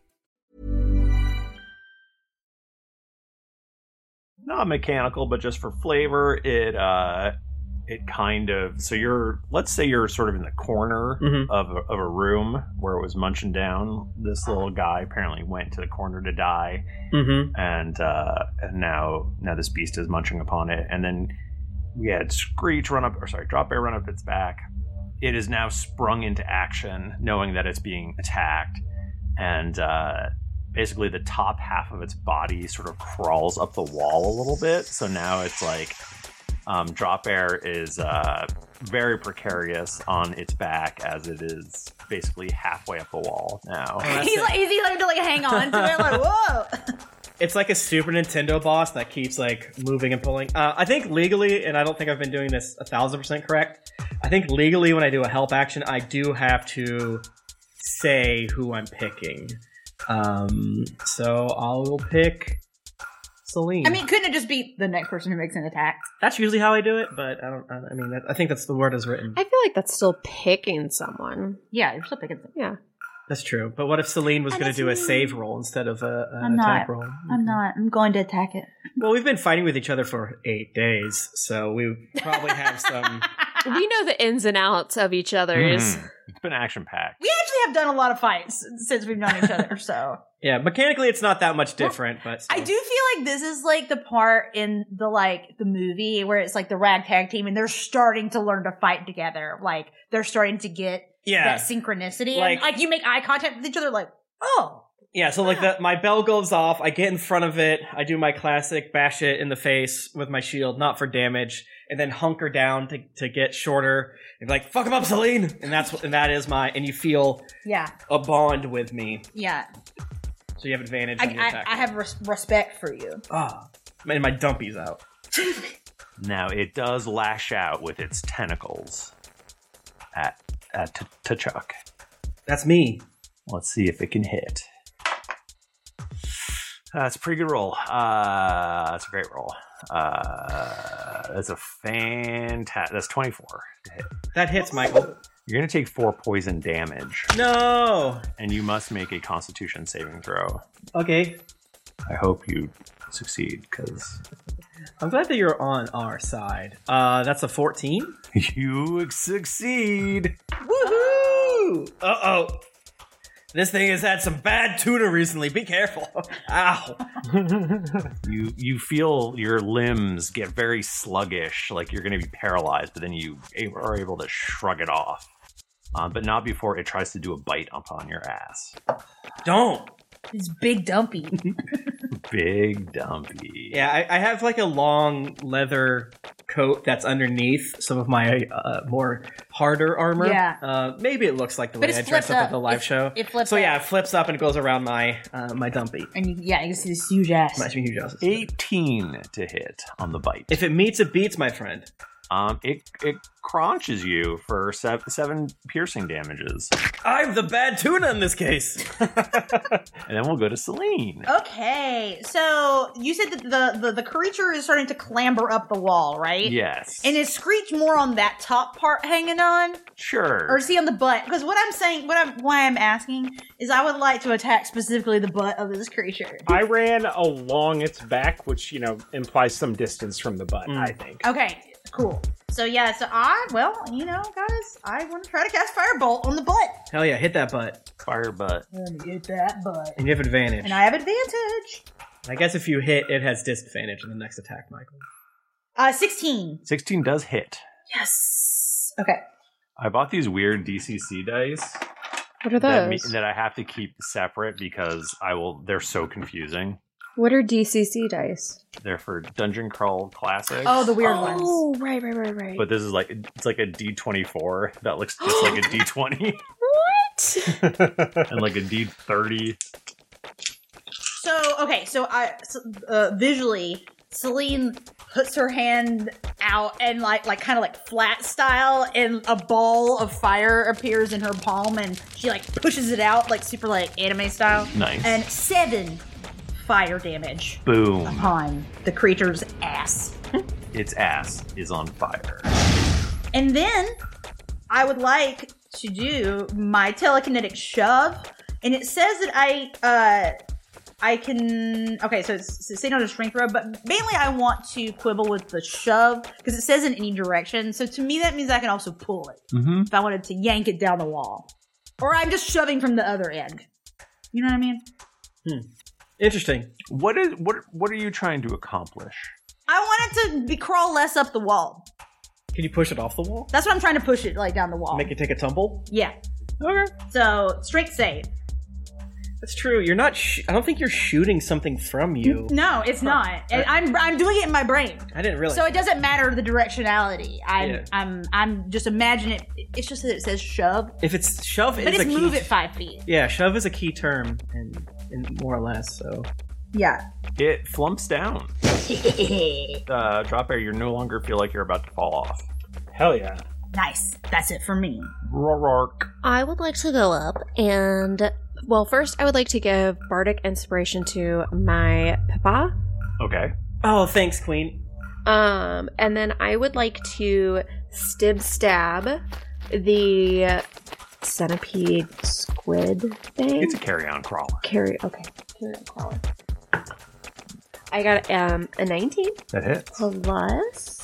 Not mechanical, but just for flavor, it uh, it kind of. So you're, let's say you're sort of in the corner Mhm. of a, of a room where it was munching down. This little guy apparently went to the corner to die, Mhm. and uh, and now now this beast is munching upon it. And then we had Screech run up, or sorry, Drop Bear run up its back. It is now sprung into action, knowing that it's being attacked, and uh, basically the top half of its body sort of crawls up the wall a little bit. So now it's like um, Drop Bear is uh, very precarious on its back as it is basically halfway up the wall now. he's like, he's like to like hang on to it, like whoa. It's like a Super Nintendo boss that keeps like moving and pulling. Uh, I think legally, and I don't think I've been doing this a thousand percent correct. I think legally, when I do a help action, I do have to say who I'm picking. Um, so I will pick Celine. I mean, couldn't it just be the next person who makes an attack? That's usually how I do it, but I don't. I mean, that, I think that's the word as written. I feel like that's still picking someone. Yeah, you're still picking someone. Yeah. That's true. But what if Celine was And going it's to do a me. save roll instead of a, an I'm attack not. roll? I'm not. I'm going to attack it. Well, we've been fighting with each other for eight days, so we probably have some. We know the ins and outs of each other's. Mm. It's been action packed. We actually actually have done a lot of fights since we've known each other, so. Yeah, mechanically it's not that much different, but still. I do feel like this is like the part in the like the movie where it's like the ragtag team and they're starting to learn to fight together. Like they're starting to get Yeah. that synchronicity. Like- and like you make eye contact with each other like, oh. Yeah, so like the, my bell goes off, I get in front of it, I do my classic bash it in the face with my shield, not for damage, and then hunker down to, to get shorter, and be like, fuck him up, Celine! And that's what, and that is my, and you feel Yeah. a bond with me. Yeah. So you have advantage I, when you I, attack. I have res- respect for you. Ah, and my dumpy's out. Now it does lash out with its tentacles at at T- T'Chuk. That's me. Let's see if it can hit. That's a pretty good roll. Uh, that's a great roll. Uh, that's a fantastic. That's twenty-four to hit. That hits, Michael. You're gonna take four poison damage. No. And you must make a Constitution saving throw. Okay. I hope you succeed, because I'm glad that you're on our side. Uh, that's a fourteen. You succeed. Woohoo! Uh-oh. This thing has had some bad tuna recently. Be careful. Ow. You you feel your limbs get very sluggish, like you're going to be paralyzed, but then you are able to shrug it off. Um, but not before it tries to do a bite upon your ass. Don't. It's big dumpy. Big dumpy. Yeah, I, I have like a long leather coat that's underneath some of my uh, more harder armor. Yeah. Uh, maybe it looks like the But way I it's dress flipped up at up. the live It's- show. it flips So yeah, up. it flips up and it goes around my uh, my dumpy. And you, yeah, you can see this huge ass. My huge ass. eighteen to hit on the bite. If it meets, it beats, my friend. Um, it it crunches you for seven, seven piercing damages, I'm the bad tuna in this case. and then we'll go to Celine. Okay, so you said that the, the, the creature is starting to clamber up the wall, right? Yes. And is Screech more on that top part hanging on? Sure. Or is he on the butt? Because what I'm saying, what I'm, why I'm asking is I would like to attack specifically the butt of this creature. I ran along its back, which, you know, implies some distance from the butt, I think. Okay, cool. So yeah, so I, well, you know, guys, I want to try to cast Firebolt on the butt. Hell yeah, hit that butt. Fire butt. Let me get that butt. And you have advantage. And I have advantage. I guess if you hit, it has disadvantage in the next attack, Michael. Uh, sixteen. sixteen does hit. Yes. Okay. I bought these weird D C C dice. What are That, me- those? that I have to keep separate because I will. They're so confusing. What are D C C dice? They're for Dungeon Crawl Classics. Oh, the weird ones. Oh, right, right, right, right. But this is like it's like a D twenty-four that looks just like a D twenty. What? And like a D thirty. So okay, so I so, uh, visually, Celine puts her hand out and like like kind of like flat style, and a ball of fire appears in her palm, and she like pushes it out like super like anime style. Nice. And seven fire damage Boom. upon the creature's ass. Its ass is on fire. And then I would like to do my telekinetic shove, and it says that I uh I can okay, so it's, it's saying on a strength row, but mainly I want to quibble with the shove because it says in any direction. So to me, that means I can also pull it Mm-hmm. if I wanted to yank it down the wall, or I'm just shoving from the other end. You know what I mean? Hmm. Interesting. What is what? What are you trying to accomplish? I want it to be crawl less up the wall. Can you push it off the wall? That's what I'm trying to push it like down the wall. Make it take a tumble? Yeah. Okay. So strength save. That's true. You're not. Sh- I don't think you're shooting something from you. No, it's not. And I'm I'm doing it in my brain. I didn't realize. So it doesn't matter the directionality. I'm Yeah. I'm I'm just imagine it. It's just that it says shove, If it's shove, but is it's a key. move it five feet. Yeah, shove is a key term, and, and more or less. So Yeah. It flumps down. Uh, drop air. You no longer feel like you're about to fall off. Hell yeah. Nice. That's it for me. Roark. I would like to go up and, well, first I would like to give bardic inspiration to my papa. Okay. Oh, thanks, Queen. Um, and then I would like to stib stab the centipede squid thing. It's a carry-on crawler. Carry, okay. Carry on crawler. I got um a nineteen That hits. plus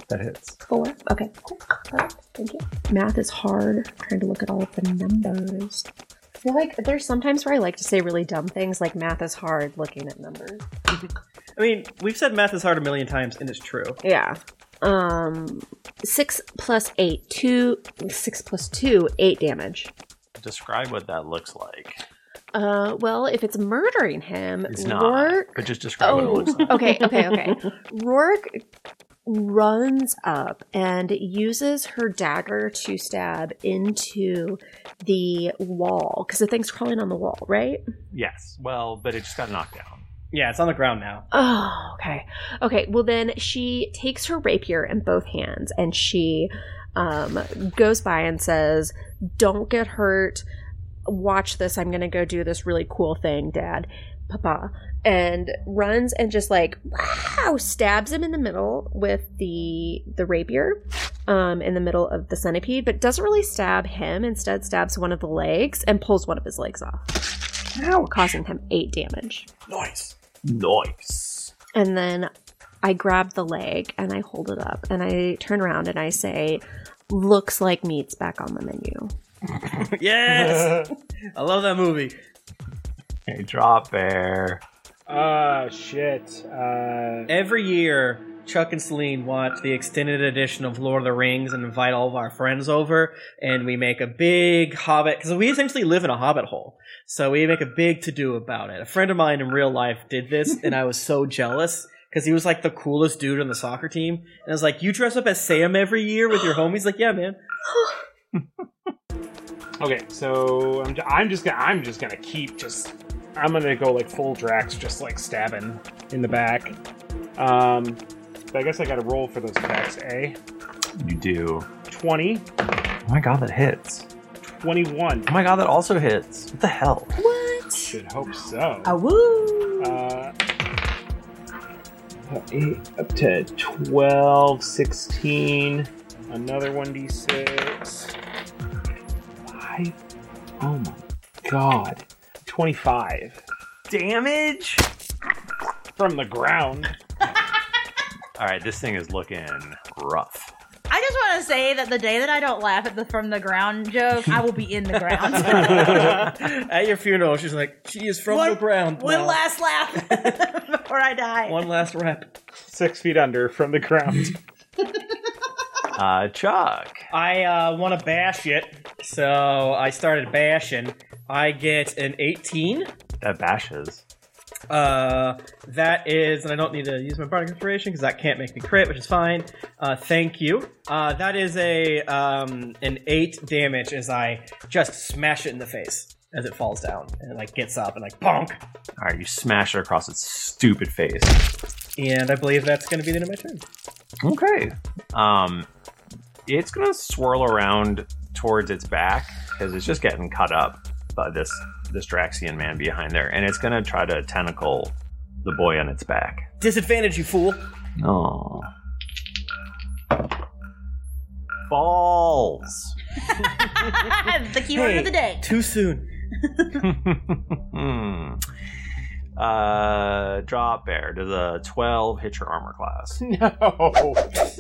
That hits. Four. Okay. Cool. Perfect. Thank you. Math is hard. I'm trying to look at all of the numbers. I feel like there's sometimes where I like to say really dumb things like math is hard looking at numbers. I mean, we've said math is hard a million times, and it's true. Yeah. Um, six plus eight, two, six plus two, eight damage. Describe what that looks like. Uh, well, if it's murdering him, It's not, Rourke... but just describe what it looks like. Okay, okay, okay. Rourke runs up and uses her dagger to stab into the wall, because the thing's crawling on the wall, right? Yes. Well, but it just got knocked down. Yeah, it's on the ground now. Oh, okay. Okay, well then she takes her rapier in both hands and she um, goes by and says, "Don't get hurt. Watch this. I'm going to go do this really cool thing, Dad. Papa." And runs and just like, wow, stabs him in the middle with the the rapier um, in the middle of the centipede, but doesn't really stab him. Instead stabs one of the legs and pulls one of his legs off. Ow. Causing him eight damage. Nice. Nice. And then I grab the leg and I hold it up and I turn around and I say, "Looks like meat's back on the menu." Yes! I love that movie. Hey, Drop Bear. Uh, shit. Uh... Every year, Chuck and Celine watch the extended edition of Lord of the Rings and invite all of our friends over, and we make a big Hobbit, because we essentially live in a Hobbit hole, so we make a big to-do about it. A friend of mine in real life did this, and I was so jealous, because he was like the coolest dude on the soccer team, and I was like, "You dress up as Sam every year with your homies?" Like, "Yeah, man." Okay, so I'm, I'm just gonna I'm just gonna keep just I'm gonna go like full Drax, just like stabbing in the back. Um, but I guess I gotta roll for those attacks. A. You do. Twenty. Oh my god, that hits. Twenty-one. Oh my god, that also hits. What the hell? What? Should hope so. Ah, woo! Uh, eight up to twelve, sixteen. Another one d six. Five. Oh my god. twenty-five. Damage? From the ground. Alright, this thing is looking rough. I just want to say that the day that I don't laugh at the from the ground joke, I will be in the ground. At your funeral, she's like, "She is from one, the ground." One now. last laugh before I die. One last rep. Six feet under from the ground. Uh, Chuck. I uh, want to bash it, so I started bashing. I get an eighteen. That bashes. Uh, that is, and I don't need to use my bardic inspiration because that can't make me crit, which is fine. Uh, thank you. Uh, that is a um an eight damage as I just smash it in the face as it falls down and it like gets up and like bonk. All right, you smash it across its stupid face. And I believe that's going to be the end of my turn. Okay. Um, it's gonna swirl around towards its back because it's just getting cut up by this this Draxian man behind there, and it's gonna try to tentacle the boy on its back. Disadvantage, you fool. Oh. Balls. The keyword Hey, of the day. Too soon. Hmm. Uh, Drop Bear. Does a twelve hit your armor class? No.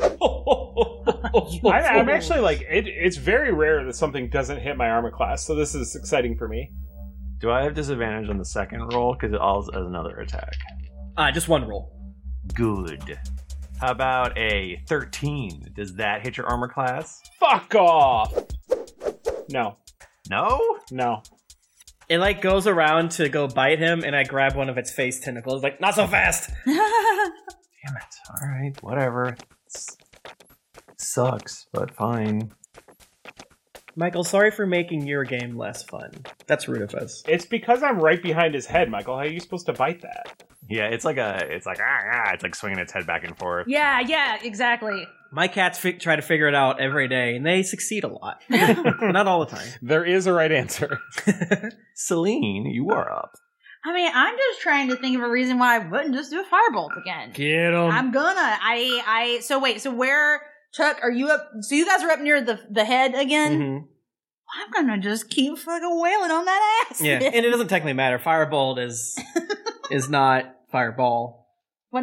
I, I'm actually like it, it's very rare that something doesn't hit my armor class, so this is exciting for me. Do I have disadvantage on the second roll because it all has another attack? Uh, just one roll. Good. How about a thirteen? Does that hit your armor class? Fuck off. No. No? No. It like goes around to go bite him, and I grab one of its face tentacles. Like, not so fast. Damn it. All right, whatever. It's, sucks, but fine. Michael, sorry for making your game less fun. That's rude of us. It's because I'm right behind his head, Michael. How are you supposed to bite that? Yeah, it's like a, it's like ah, ah it's like swinging its head back and forth. Yeah, yeah, exactly. My cats fi- try to figure it out every day, and they succeed a lot. Not all the time. There is a right answer. Celine, you are up. I mean, I'm just trying to think of a reason why I wouldn't just do a firebolt again. Get him. I'm gonna. I, I, so wait, so where, Chuck, are you up? So you guys are up near the the head again? Mm-hmm. I'm gonna just keep fucking wailing on that ass. Yeah, and it doesn't technically matter. Firebolt is is not fireball. What now?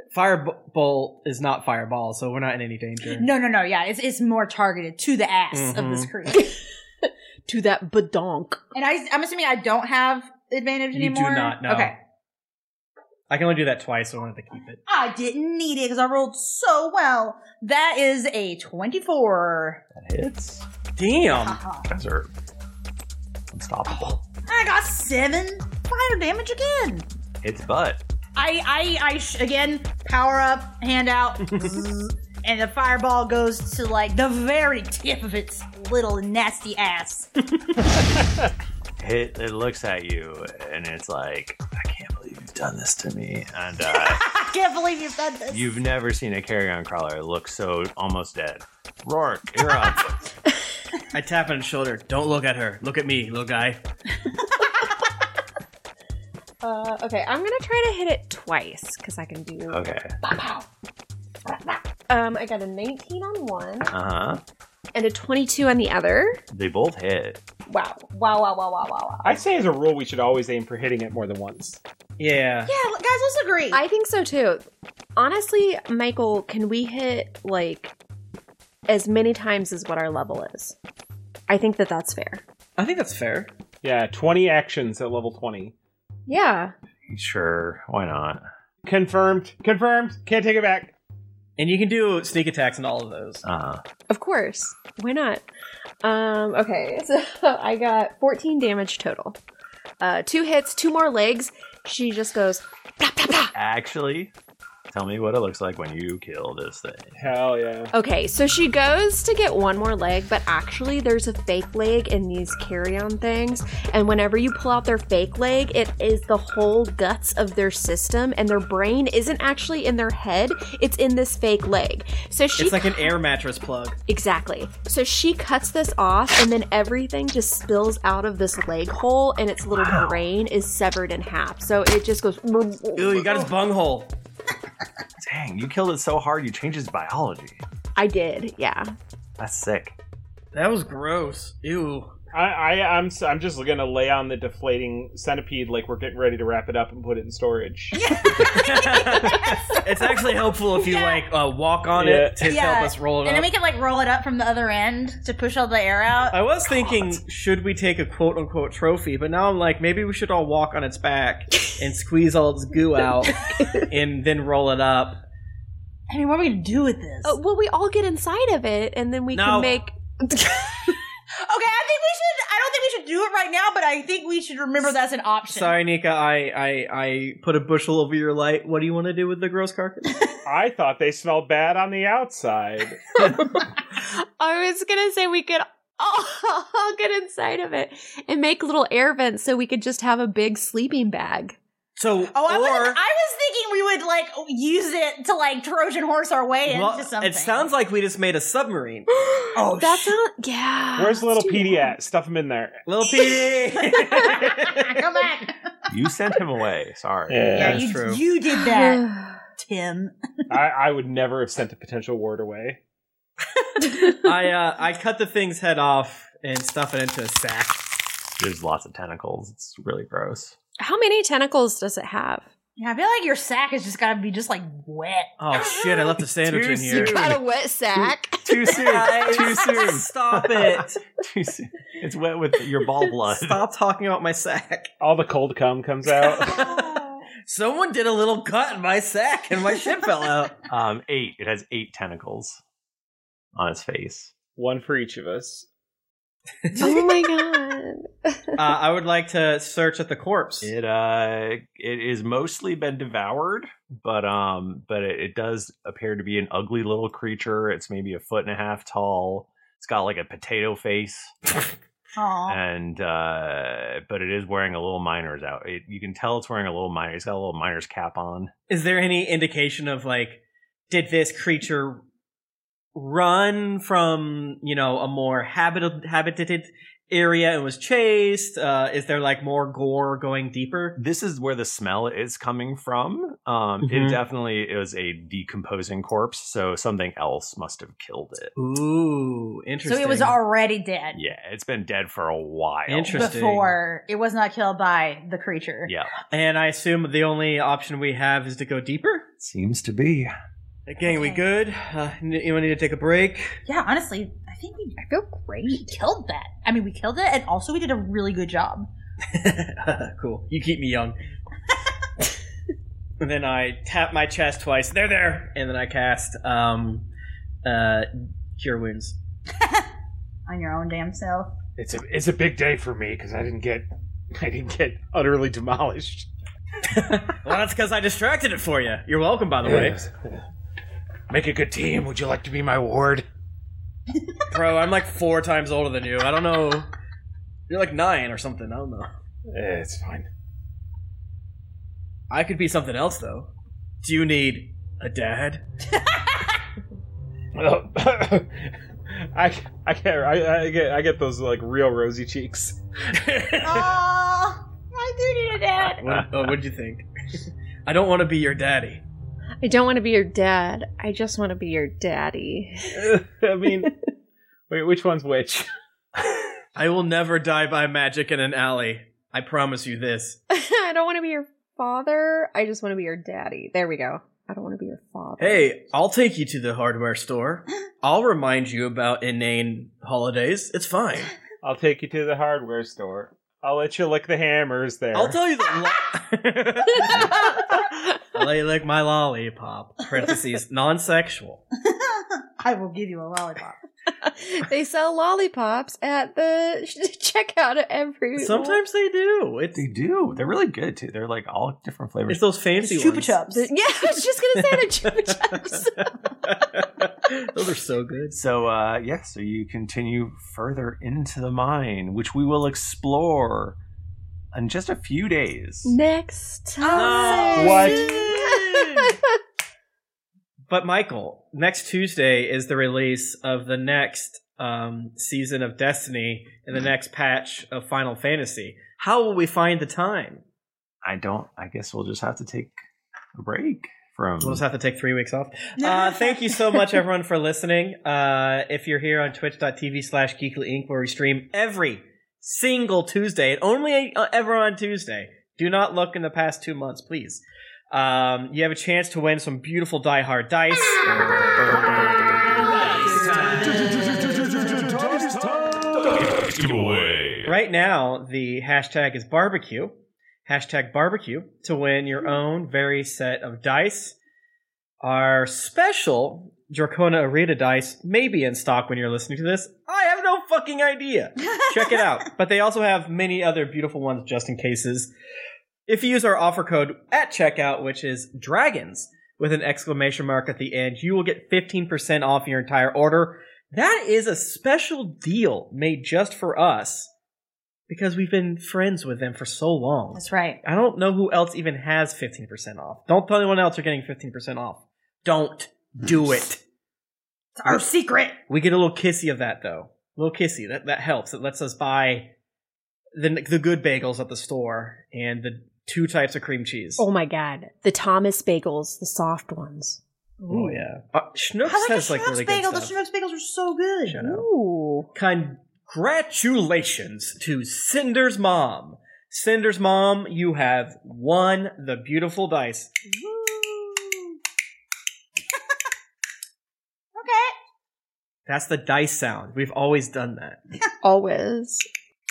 Firebolt is not fireball, so we're not in any danger. No, no, no. Yeah, it's it's more targeted to the ass Mm-hmm. of this creature. To that badonk. And I, I'm assuming I don't have advantage You do anymore. not, no. Okay. I can only do that twice, so I wanted to keep it. I didn't need it because I rolled so well. That is a twenty-four. That hits. Damn. Guys are unstoppable. I got seven fire damage again. It's butt. I, I, I sh- again, power up, hand out, and the fireball goes to like the very tip of its little nasty ass. It, it looks at you and it's like, I can't believe you've done this to me. And uh, I can't believe you've done this. you've never seen a carrion crawler look so almost dead. Rourke, you're up. I tap on his shoulder. Don't look at her. Look at me, little guy. Uh, okay, I'm gonna try to hit it twice because I can do. Okay. Um, I got a nineteen on one Uh huh. and a twenty-two on the other. They both hit. Wow! Wow! Wow! Wow! Wow! Wow! Wow! I'd say as a rule, we should always aim for hitting it more than once. Yeah. Yeah, guys, let's agree. I think so too. Honestly, Michael, can we hit like as many times as what our level is? I think that that's fair. I think that's fair. Yeah, twenty actions at level twenty. Yeah. Sure, why not? Confirmed. Confirmed. Can't take it back. And you can do sneak attacks and all of those. Uh huh. Of course. Why not? Um, okay, so I got fourteen damage total. Uh, two hits, two more legs. She just goes, Actually, tell me what it looks like when you kill this thing. Hell yeah. okay, so she goes to get one more leg, but actually there's a fake leg in these carry-on things, and whenever you pull out their fake leg, it is the whole guts of their system, and their brain isn't actually in their head, it's in this fake leg. So she It's like an air mattress plug. Exactly. So she cuts this off, and then everything just spills out of this leg hole, and its little brain is severed in half. So it just goes. Ooh, you got his bunghole. Dang, you killed it so hard you changed its biology. I did, yeah. That's sick. That was gross. Ew. I, I, I'm, s- I'm just gonna lay on the deflating centipede like we're getting ready to wrap it up and put it in storage. It's actually helpful if you Yeah. like uh, walk on Yeah. it to yeah. help us roll it and up. then we can like roll it up from the other end to push all the air out. I was thinking, should we take a quote unquote trophy? But now I'm like, maybe we should all walk on its back and squeeze all its goo out and then roll it up. I mean, what are we gonna do with this? Uh, well, we all get inside of it, and then we No. can make. Okay, I think we should. I don't think we should do it right now, but I think we should remember that's an option. Sorry, Nika, I, I, I put a bushel over your light. What do you want to do with the gross carcass? I thought they smelled bad on the outside. I was gonna say we could all get inside of it and make little air vents so we could just have a big sleeping bag. So, Oh, I, or, was, I was thinking we would like use it to like Trojan horse our way well, into something. it sounds like we just made a submarine. Oh, that's not. Yeah. Where's little let's do Petey that. at? Stuff him in there. Little Petey! Come back. You sent him away. Sorry. Yeah, That's you, true. you did that, Tim. I, I would never have sent a potential ward away. I, uh, I cut the thing's head off and stuff it into a sack. There's lots of tentacles. It's really gross. How many tentacles does it have? Yeah, I feel like your sack has just got to be just like wet. Oh shit, I left a sandwich Too in here. soon. Got a wet sack. Too soon. Too soon. Stop it. Too soon. It's wet with your ball blood. Stop talking about my sack. All the cold cum comes out. Someone did a little cut in my sack and my shit fell out. Um, eight. It has eight tentacles on its face. One for each of us. Oh my god. Uh, I would like to search at the corpse. It uh, it is mostly been devoured, but um, but it, it does appear to be an ugly little creature. It's maybe a foot and a half tall. It's got like a potato face, Aw. and uh, but it is wearing a little miner's out. It, you can tell it's wearing a little miner. It's got a little miner's cap on. Is there any indication of like, did this creature run from, you know, a more habited habited area and was chased? Uh, is there like more gore going deeper? This is where the smell is coming from. Um, Mhm. It definitely is a decomposing corpse, so something else must have killed it. Ooh, So interesting. it was already dead Yeah, it's been dead for a while. Interesting. before it was not killed by the creature. Yeah. And I assume the only option we have is to go deeper? Seems to be. Hey, gang, we good? Uh, anyone need to take a break? Yeah, honestly, I think we I feel great. we killed that. I mean, we killed it, and also we did a really good job. Cool. You keep me young. And then I tap my chest twice. There, there. And then I cast um, uh, Cure Wounds. On your own damn self. It's a it's a big day for me because I didn't get I didn't get utterly demolished. Well, that's because I distracted it for you. You're welcome, by the way. Make a good team. Would you like to be my ward? Bro, I'm like four times older than you. I don't know. You're like nine or something. I don't know. Eh, it's fine. I could be something else, though. Do you need a dad? I I get I, I get I get those like real rosy cheeks. Oh, I do need a dad. What, oh, what'd you think? I don't want to be your daddy. I don't want to be your dad. I just want to be your daddy. I mean, wait, which one's which? I will never die by magic in an alley. I promise you this. I don't want to be your father. I just want to be your daddy. There we go. I don't want to be your father. Hey, I'll take you to the hardware store. I'll remind you about inane holidays. It's fine. I'll take you to the hardware store. I'll let you lick the hammers there. I'll tell you the. Lo- I'll let you lick my lollipop. Parentheses non-sexual. I will give you a lollipop. They sell lollipops at the checkout at every. Sometimes they do. It's, They do. They're really good too. They're like all different flavors. it's those fancy Chupa ones. Chups. Yeah, I was just gonna say the Chupa Chups. Those are so good. So, uh, yeah, so you continue further into the mine, which we will explore in just a few days. Next time. What? But Michael, next Tuesday is the release of the next um, season of Destiny and the next patch of Final Fantasy. How will we find the time? I don't, I guess we'll just have to take a break from. We'll just have to take three weeks off. Uh, thank you so much, everyone, for listening. Uh, if you're here on twitch.tv slash Geekly Inc, where we stream every single Tuesday, and only uh, ever on Tuesday. Do not look in the past two months, please. Um, you have a chance to win some beautiful Die Hard dice. Right now, the hashtag is barbecue. Hashtag barbecue to win your own very set of dice. Our special Dracona Arena dice may be in stock when you're listening to this. I have no fucking idea. Check it out. But they also have many other beautiful ones just in cases. If you use our offer code at checkout, which is dragons, with an exclamation mark at the end, you will get fifteen percent off your entire order. That is a special deal made just for us because we've been friends with them for so long. That's right. I don't know who else even has fifteen percent off. Don't tell anyone else you're getting fifteen percent off. Don't do it. It's our secret. We get a little kissy of that, though. A little kissy. That that helps. It lets us buy the the good bagels at the store and the two types of cream cheese. Oh my god. The Thomas bagels, the soft ones. Oh, yeah. Uh, Schnucks I like has the like Schnucks really bagel. good The stuff. Schnucks bagels are so good. Shut up. Ooh. Congratulations to Cinder's mom. Cinder's mom, you have won the beautiful dice. Okay. That's the dice sound. We've always done that. Always.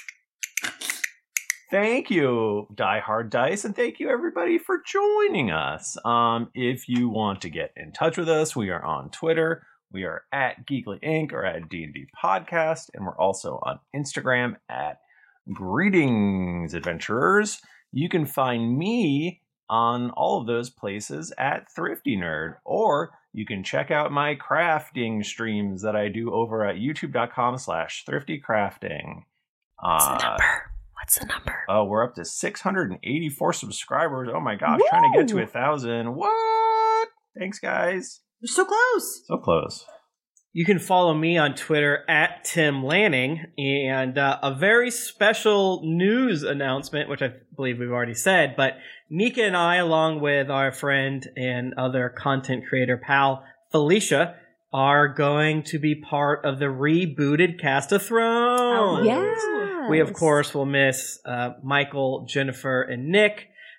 Thank you, Die Hard Dice, and thank you everybody for joining us. Um, if you want to get in touch with us, we are on Twitter. We are at Geekly Incorporated or at D and D Podcast, and we're also on Instagram at Greetings Adventurers. You can find me on all of those places at Thrifty Nerd, or you can check out my crafting streams that I do over at youtube.com slash thriftycrafting. What's Uh, the number? What's the number? Oh, we're up to six hundred eighty-four subscribers. Oh my gosh, Woo! Trying to get to a thousand. What? Thanks, guys. You're so close. So close. You can follow me on Twitter at Tim Lanning, and uh, a very special news announcement, which I believe we've already said, but Nika and I, along with our friend and other content creator pal Felicia, are going to be part of the rebooted Cast of Thrones. Oh, yeah. We, of course, will miss uh, Michael, Jennifer, and Nick.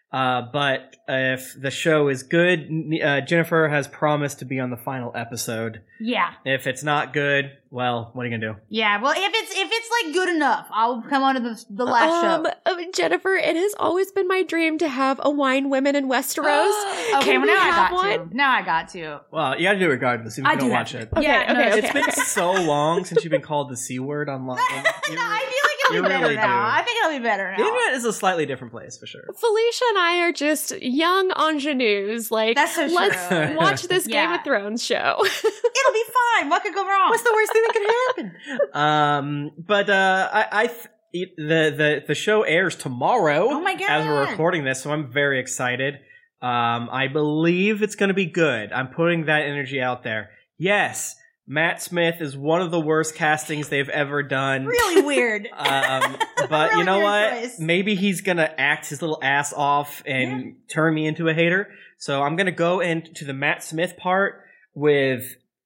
Uh, but if the show is good, uh, Jennifer has promised to be on the final episode. Yeah. If it's not good, well, what are you gonna do? Yeah, well, if it's if it's like good enough, I'll come on to the, the last um, show. uh, Jennifer, it has always been my dream to have a Wine Women in Westeros. Okay, Can well, we now I have got one? to. Now I got to. Well, you gotta do it regardless, even if I you do don't have watch to. it. Okay, Yeah, okay, no, okay. It's been so long since you've been called the C word online. No, I feel like it'll You be better really now. do. I think it'll be better The now. internet is a slightly different place, for sure. Felicia and I are just young ingenues. Like, That's so let's true. watch this Yeah. Game of Thrones show. It'll be fine. What could go wrong? What's the worst thing that can happen? um, but uh, I, I th- it, the the the show airs tomorrow. Oh my God. As we're recording this, so I'm very excited. Um, I believe it's going to be good. I'm putting that energy out there. Yes, Matt Smith is one of the worst castings they've ever done. Really weird. Um, but Really you know weird what? choice. Maybe he's gonna act his little ass off and turn me into a hater. So I'm gonna go into the Matt Smith part with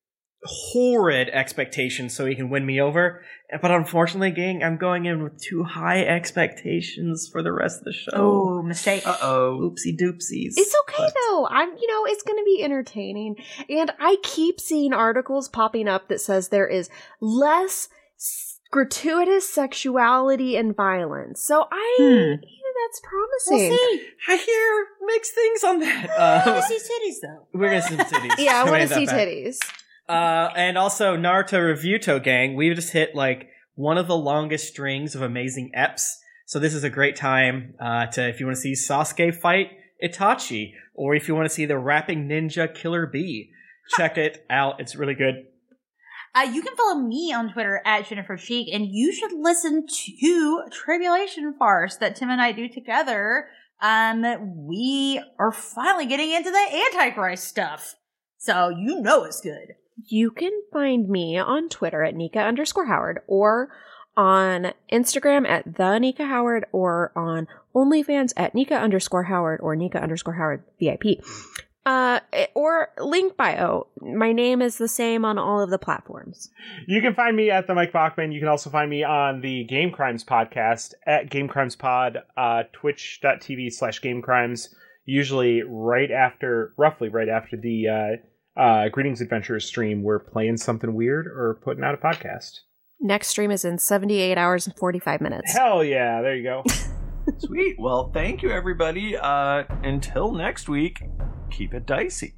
horrid expectations so he can win me over. But unfortunately, gang, I'm going in with too high expectations for the rest of the show. Oh, mistake. Uh oh. Oopsie doopsies. It's okay though. I'm, you know, it's going to be entertaining. And I keep seeing articles popping up that says there is less s- gratuitous sexuality and violence. So I, Hmm. yeah, that's promising. We'll see. I hear mixed things on that. I Uh, want to see titties, though. we're gonna see some titties. Yeah, I How want many to is see that back? titties. Uh, and also Naruto Revuto gang, we've just hit like one of the longest strings of amazing eps. So this is a great time uh, to, if you want to see Sasuke fight Itachi, or if you want to see the rapping ninja Killer Bee, check it out. It's really good. Uh, you can follow me on Twitter at Jennifer Cheek, and you should listen to Tribulation Farce that Tim and I do together. Um, we are finally getting into the Antichrist stuff, so you know it's good. You can find me on Twitter at Nika underscore Howard, or on Instagram at the Nika Howard, or on OnlyFans at Nika underscore Howard, or Nika underscore Howard V I P. Uh, or link bio. My name is the same on all of the platforms. You can find me at the Mike Bachman. You can also find me on the Game Crimes podcast at Game Crimes Pod, uh, twitch.tv slash Game Crimes. Usually right after, roughly right after the uh, uh, Greetings Adventures stream, we're playing something weird or putting out a podcast. Next stream is in seventy-eight hours and forty-five minutes. Hell yeah, there you go. Sweet. Well, thank you, everybody. Uh, until next week, keep it dicey.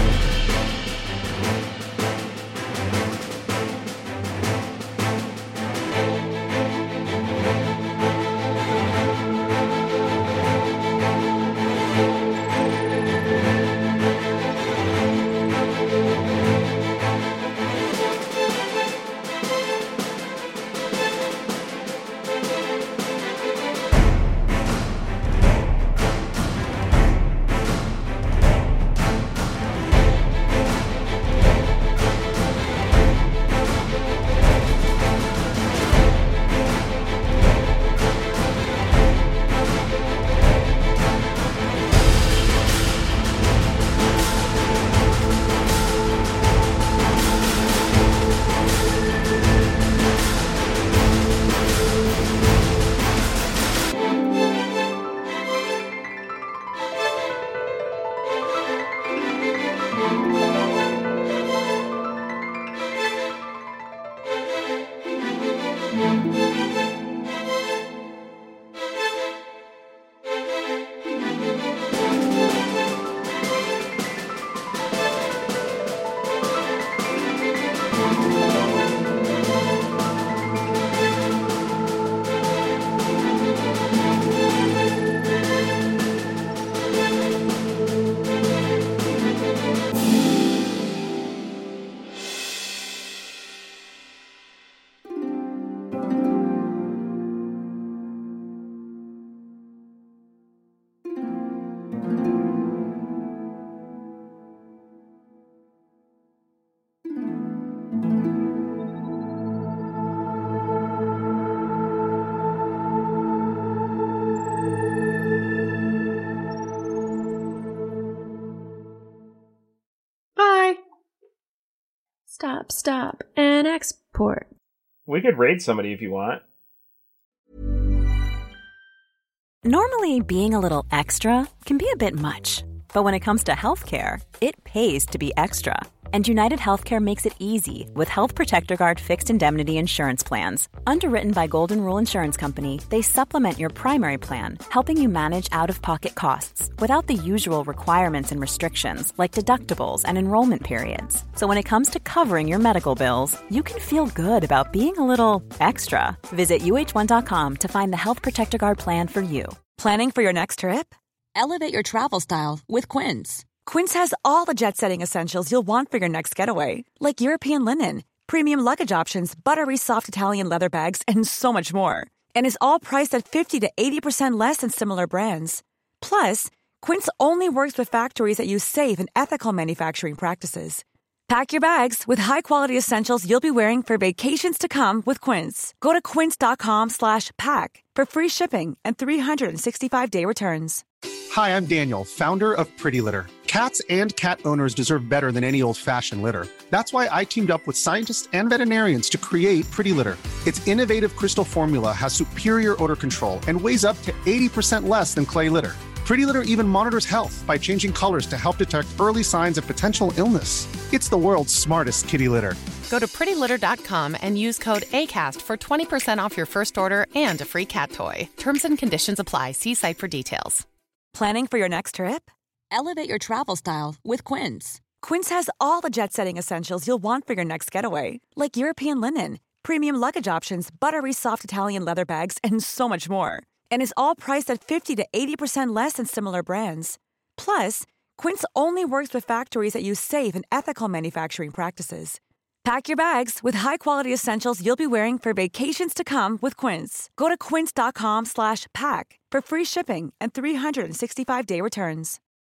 Bye. Stop, stop, and export. We could raid somebody if you want. Normally, being a little extra can be a bit much, but when it comes to healthcare, it pays to be extra. And United Healthcare makes it easy with Health Protector Guard fixed indemnity insurance plans. Underwritten by Golden Rule Insurance Company, they supplement your primary plan, helping you manage out-of-pocket costs without the usual requirements and restrictions like deductibles and enrollment periods. So when it comes to covering your medical bills, you can feel good about being a little extra. Visit U H one dot com to find the Health Protector Guard plan for you. Planning for your next trip? Elevate your travel style with Quince. Quince has all the jet-setting essentials you'll want for your next getaway, like European linen, premium luggage options, buttery soft Italian leather bags, and so much more. And is all priced at fifty to eighty percent less than similar brands. Plus, Quince only works with factories that use safe and ethical manufacturing practices. Pack your bags with high-quality essentials you'll be wearing for vacations to come with Quince. Go to quince.com slash pack for free shipping and three sixty-five day returns. Hi, I'm Daniel, founder of Pretty Litter. Cats and cat owners deserve better than any old-fashioned litter. That's why I teamed up with scientists and veterinarians to create Pretty Litter. Its innovative crystal formula has superior odor control and weighs up to eighty percent less than clay litter. Pretty Litter even monitors health by changing colors to help detect early signs of potential illness. It's the world's smartest kitty litter. Go to pretty litter dot com and use code ACAST for twenty percent off your first order and a free cat toy. Terms and conditions apply. See site for details. Planning for your next trip? Elevate your travel style with Quince. Quince has all the jet-setting essentials you'll want for your next getaway, like European linen, premium luggage options, buttery soft Italian leather bags, and so much more. And is all priced at fifty to eighty percent less than similar brands. Plus, Quince only works with factories that use safe and ethical manufacturing practices. Pack your bags with high-quality essentials you'll be wearing for vacations to come with Quince. Go to quince.com slash pack for free shipping and three sixty-five day returns.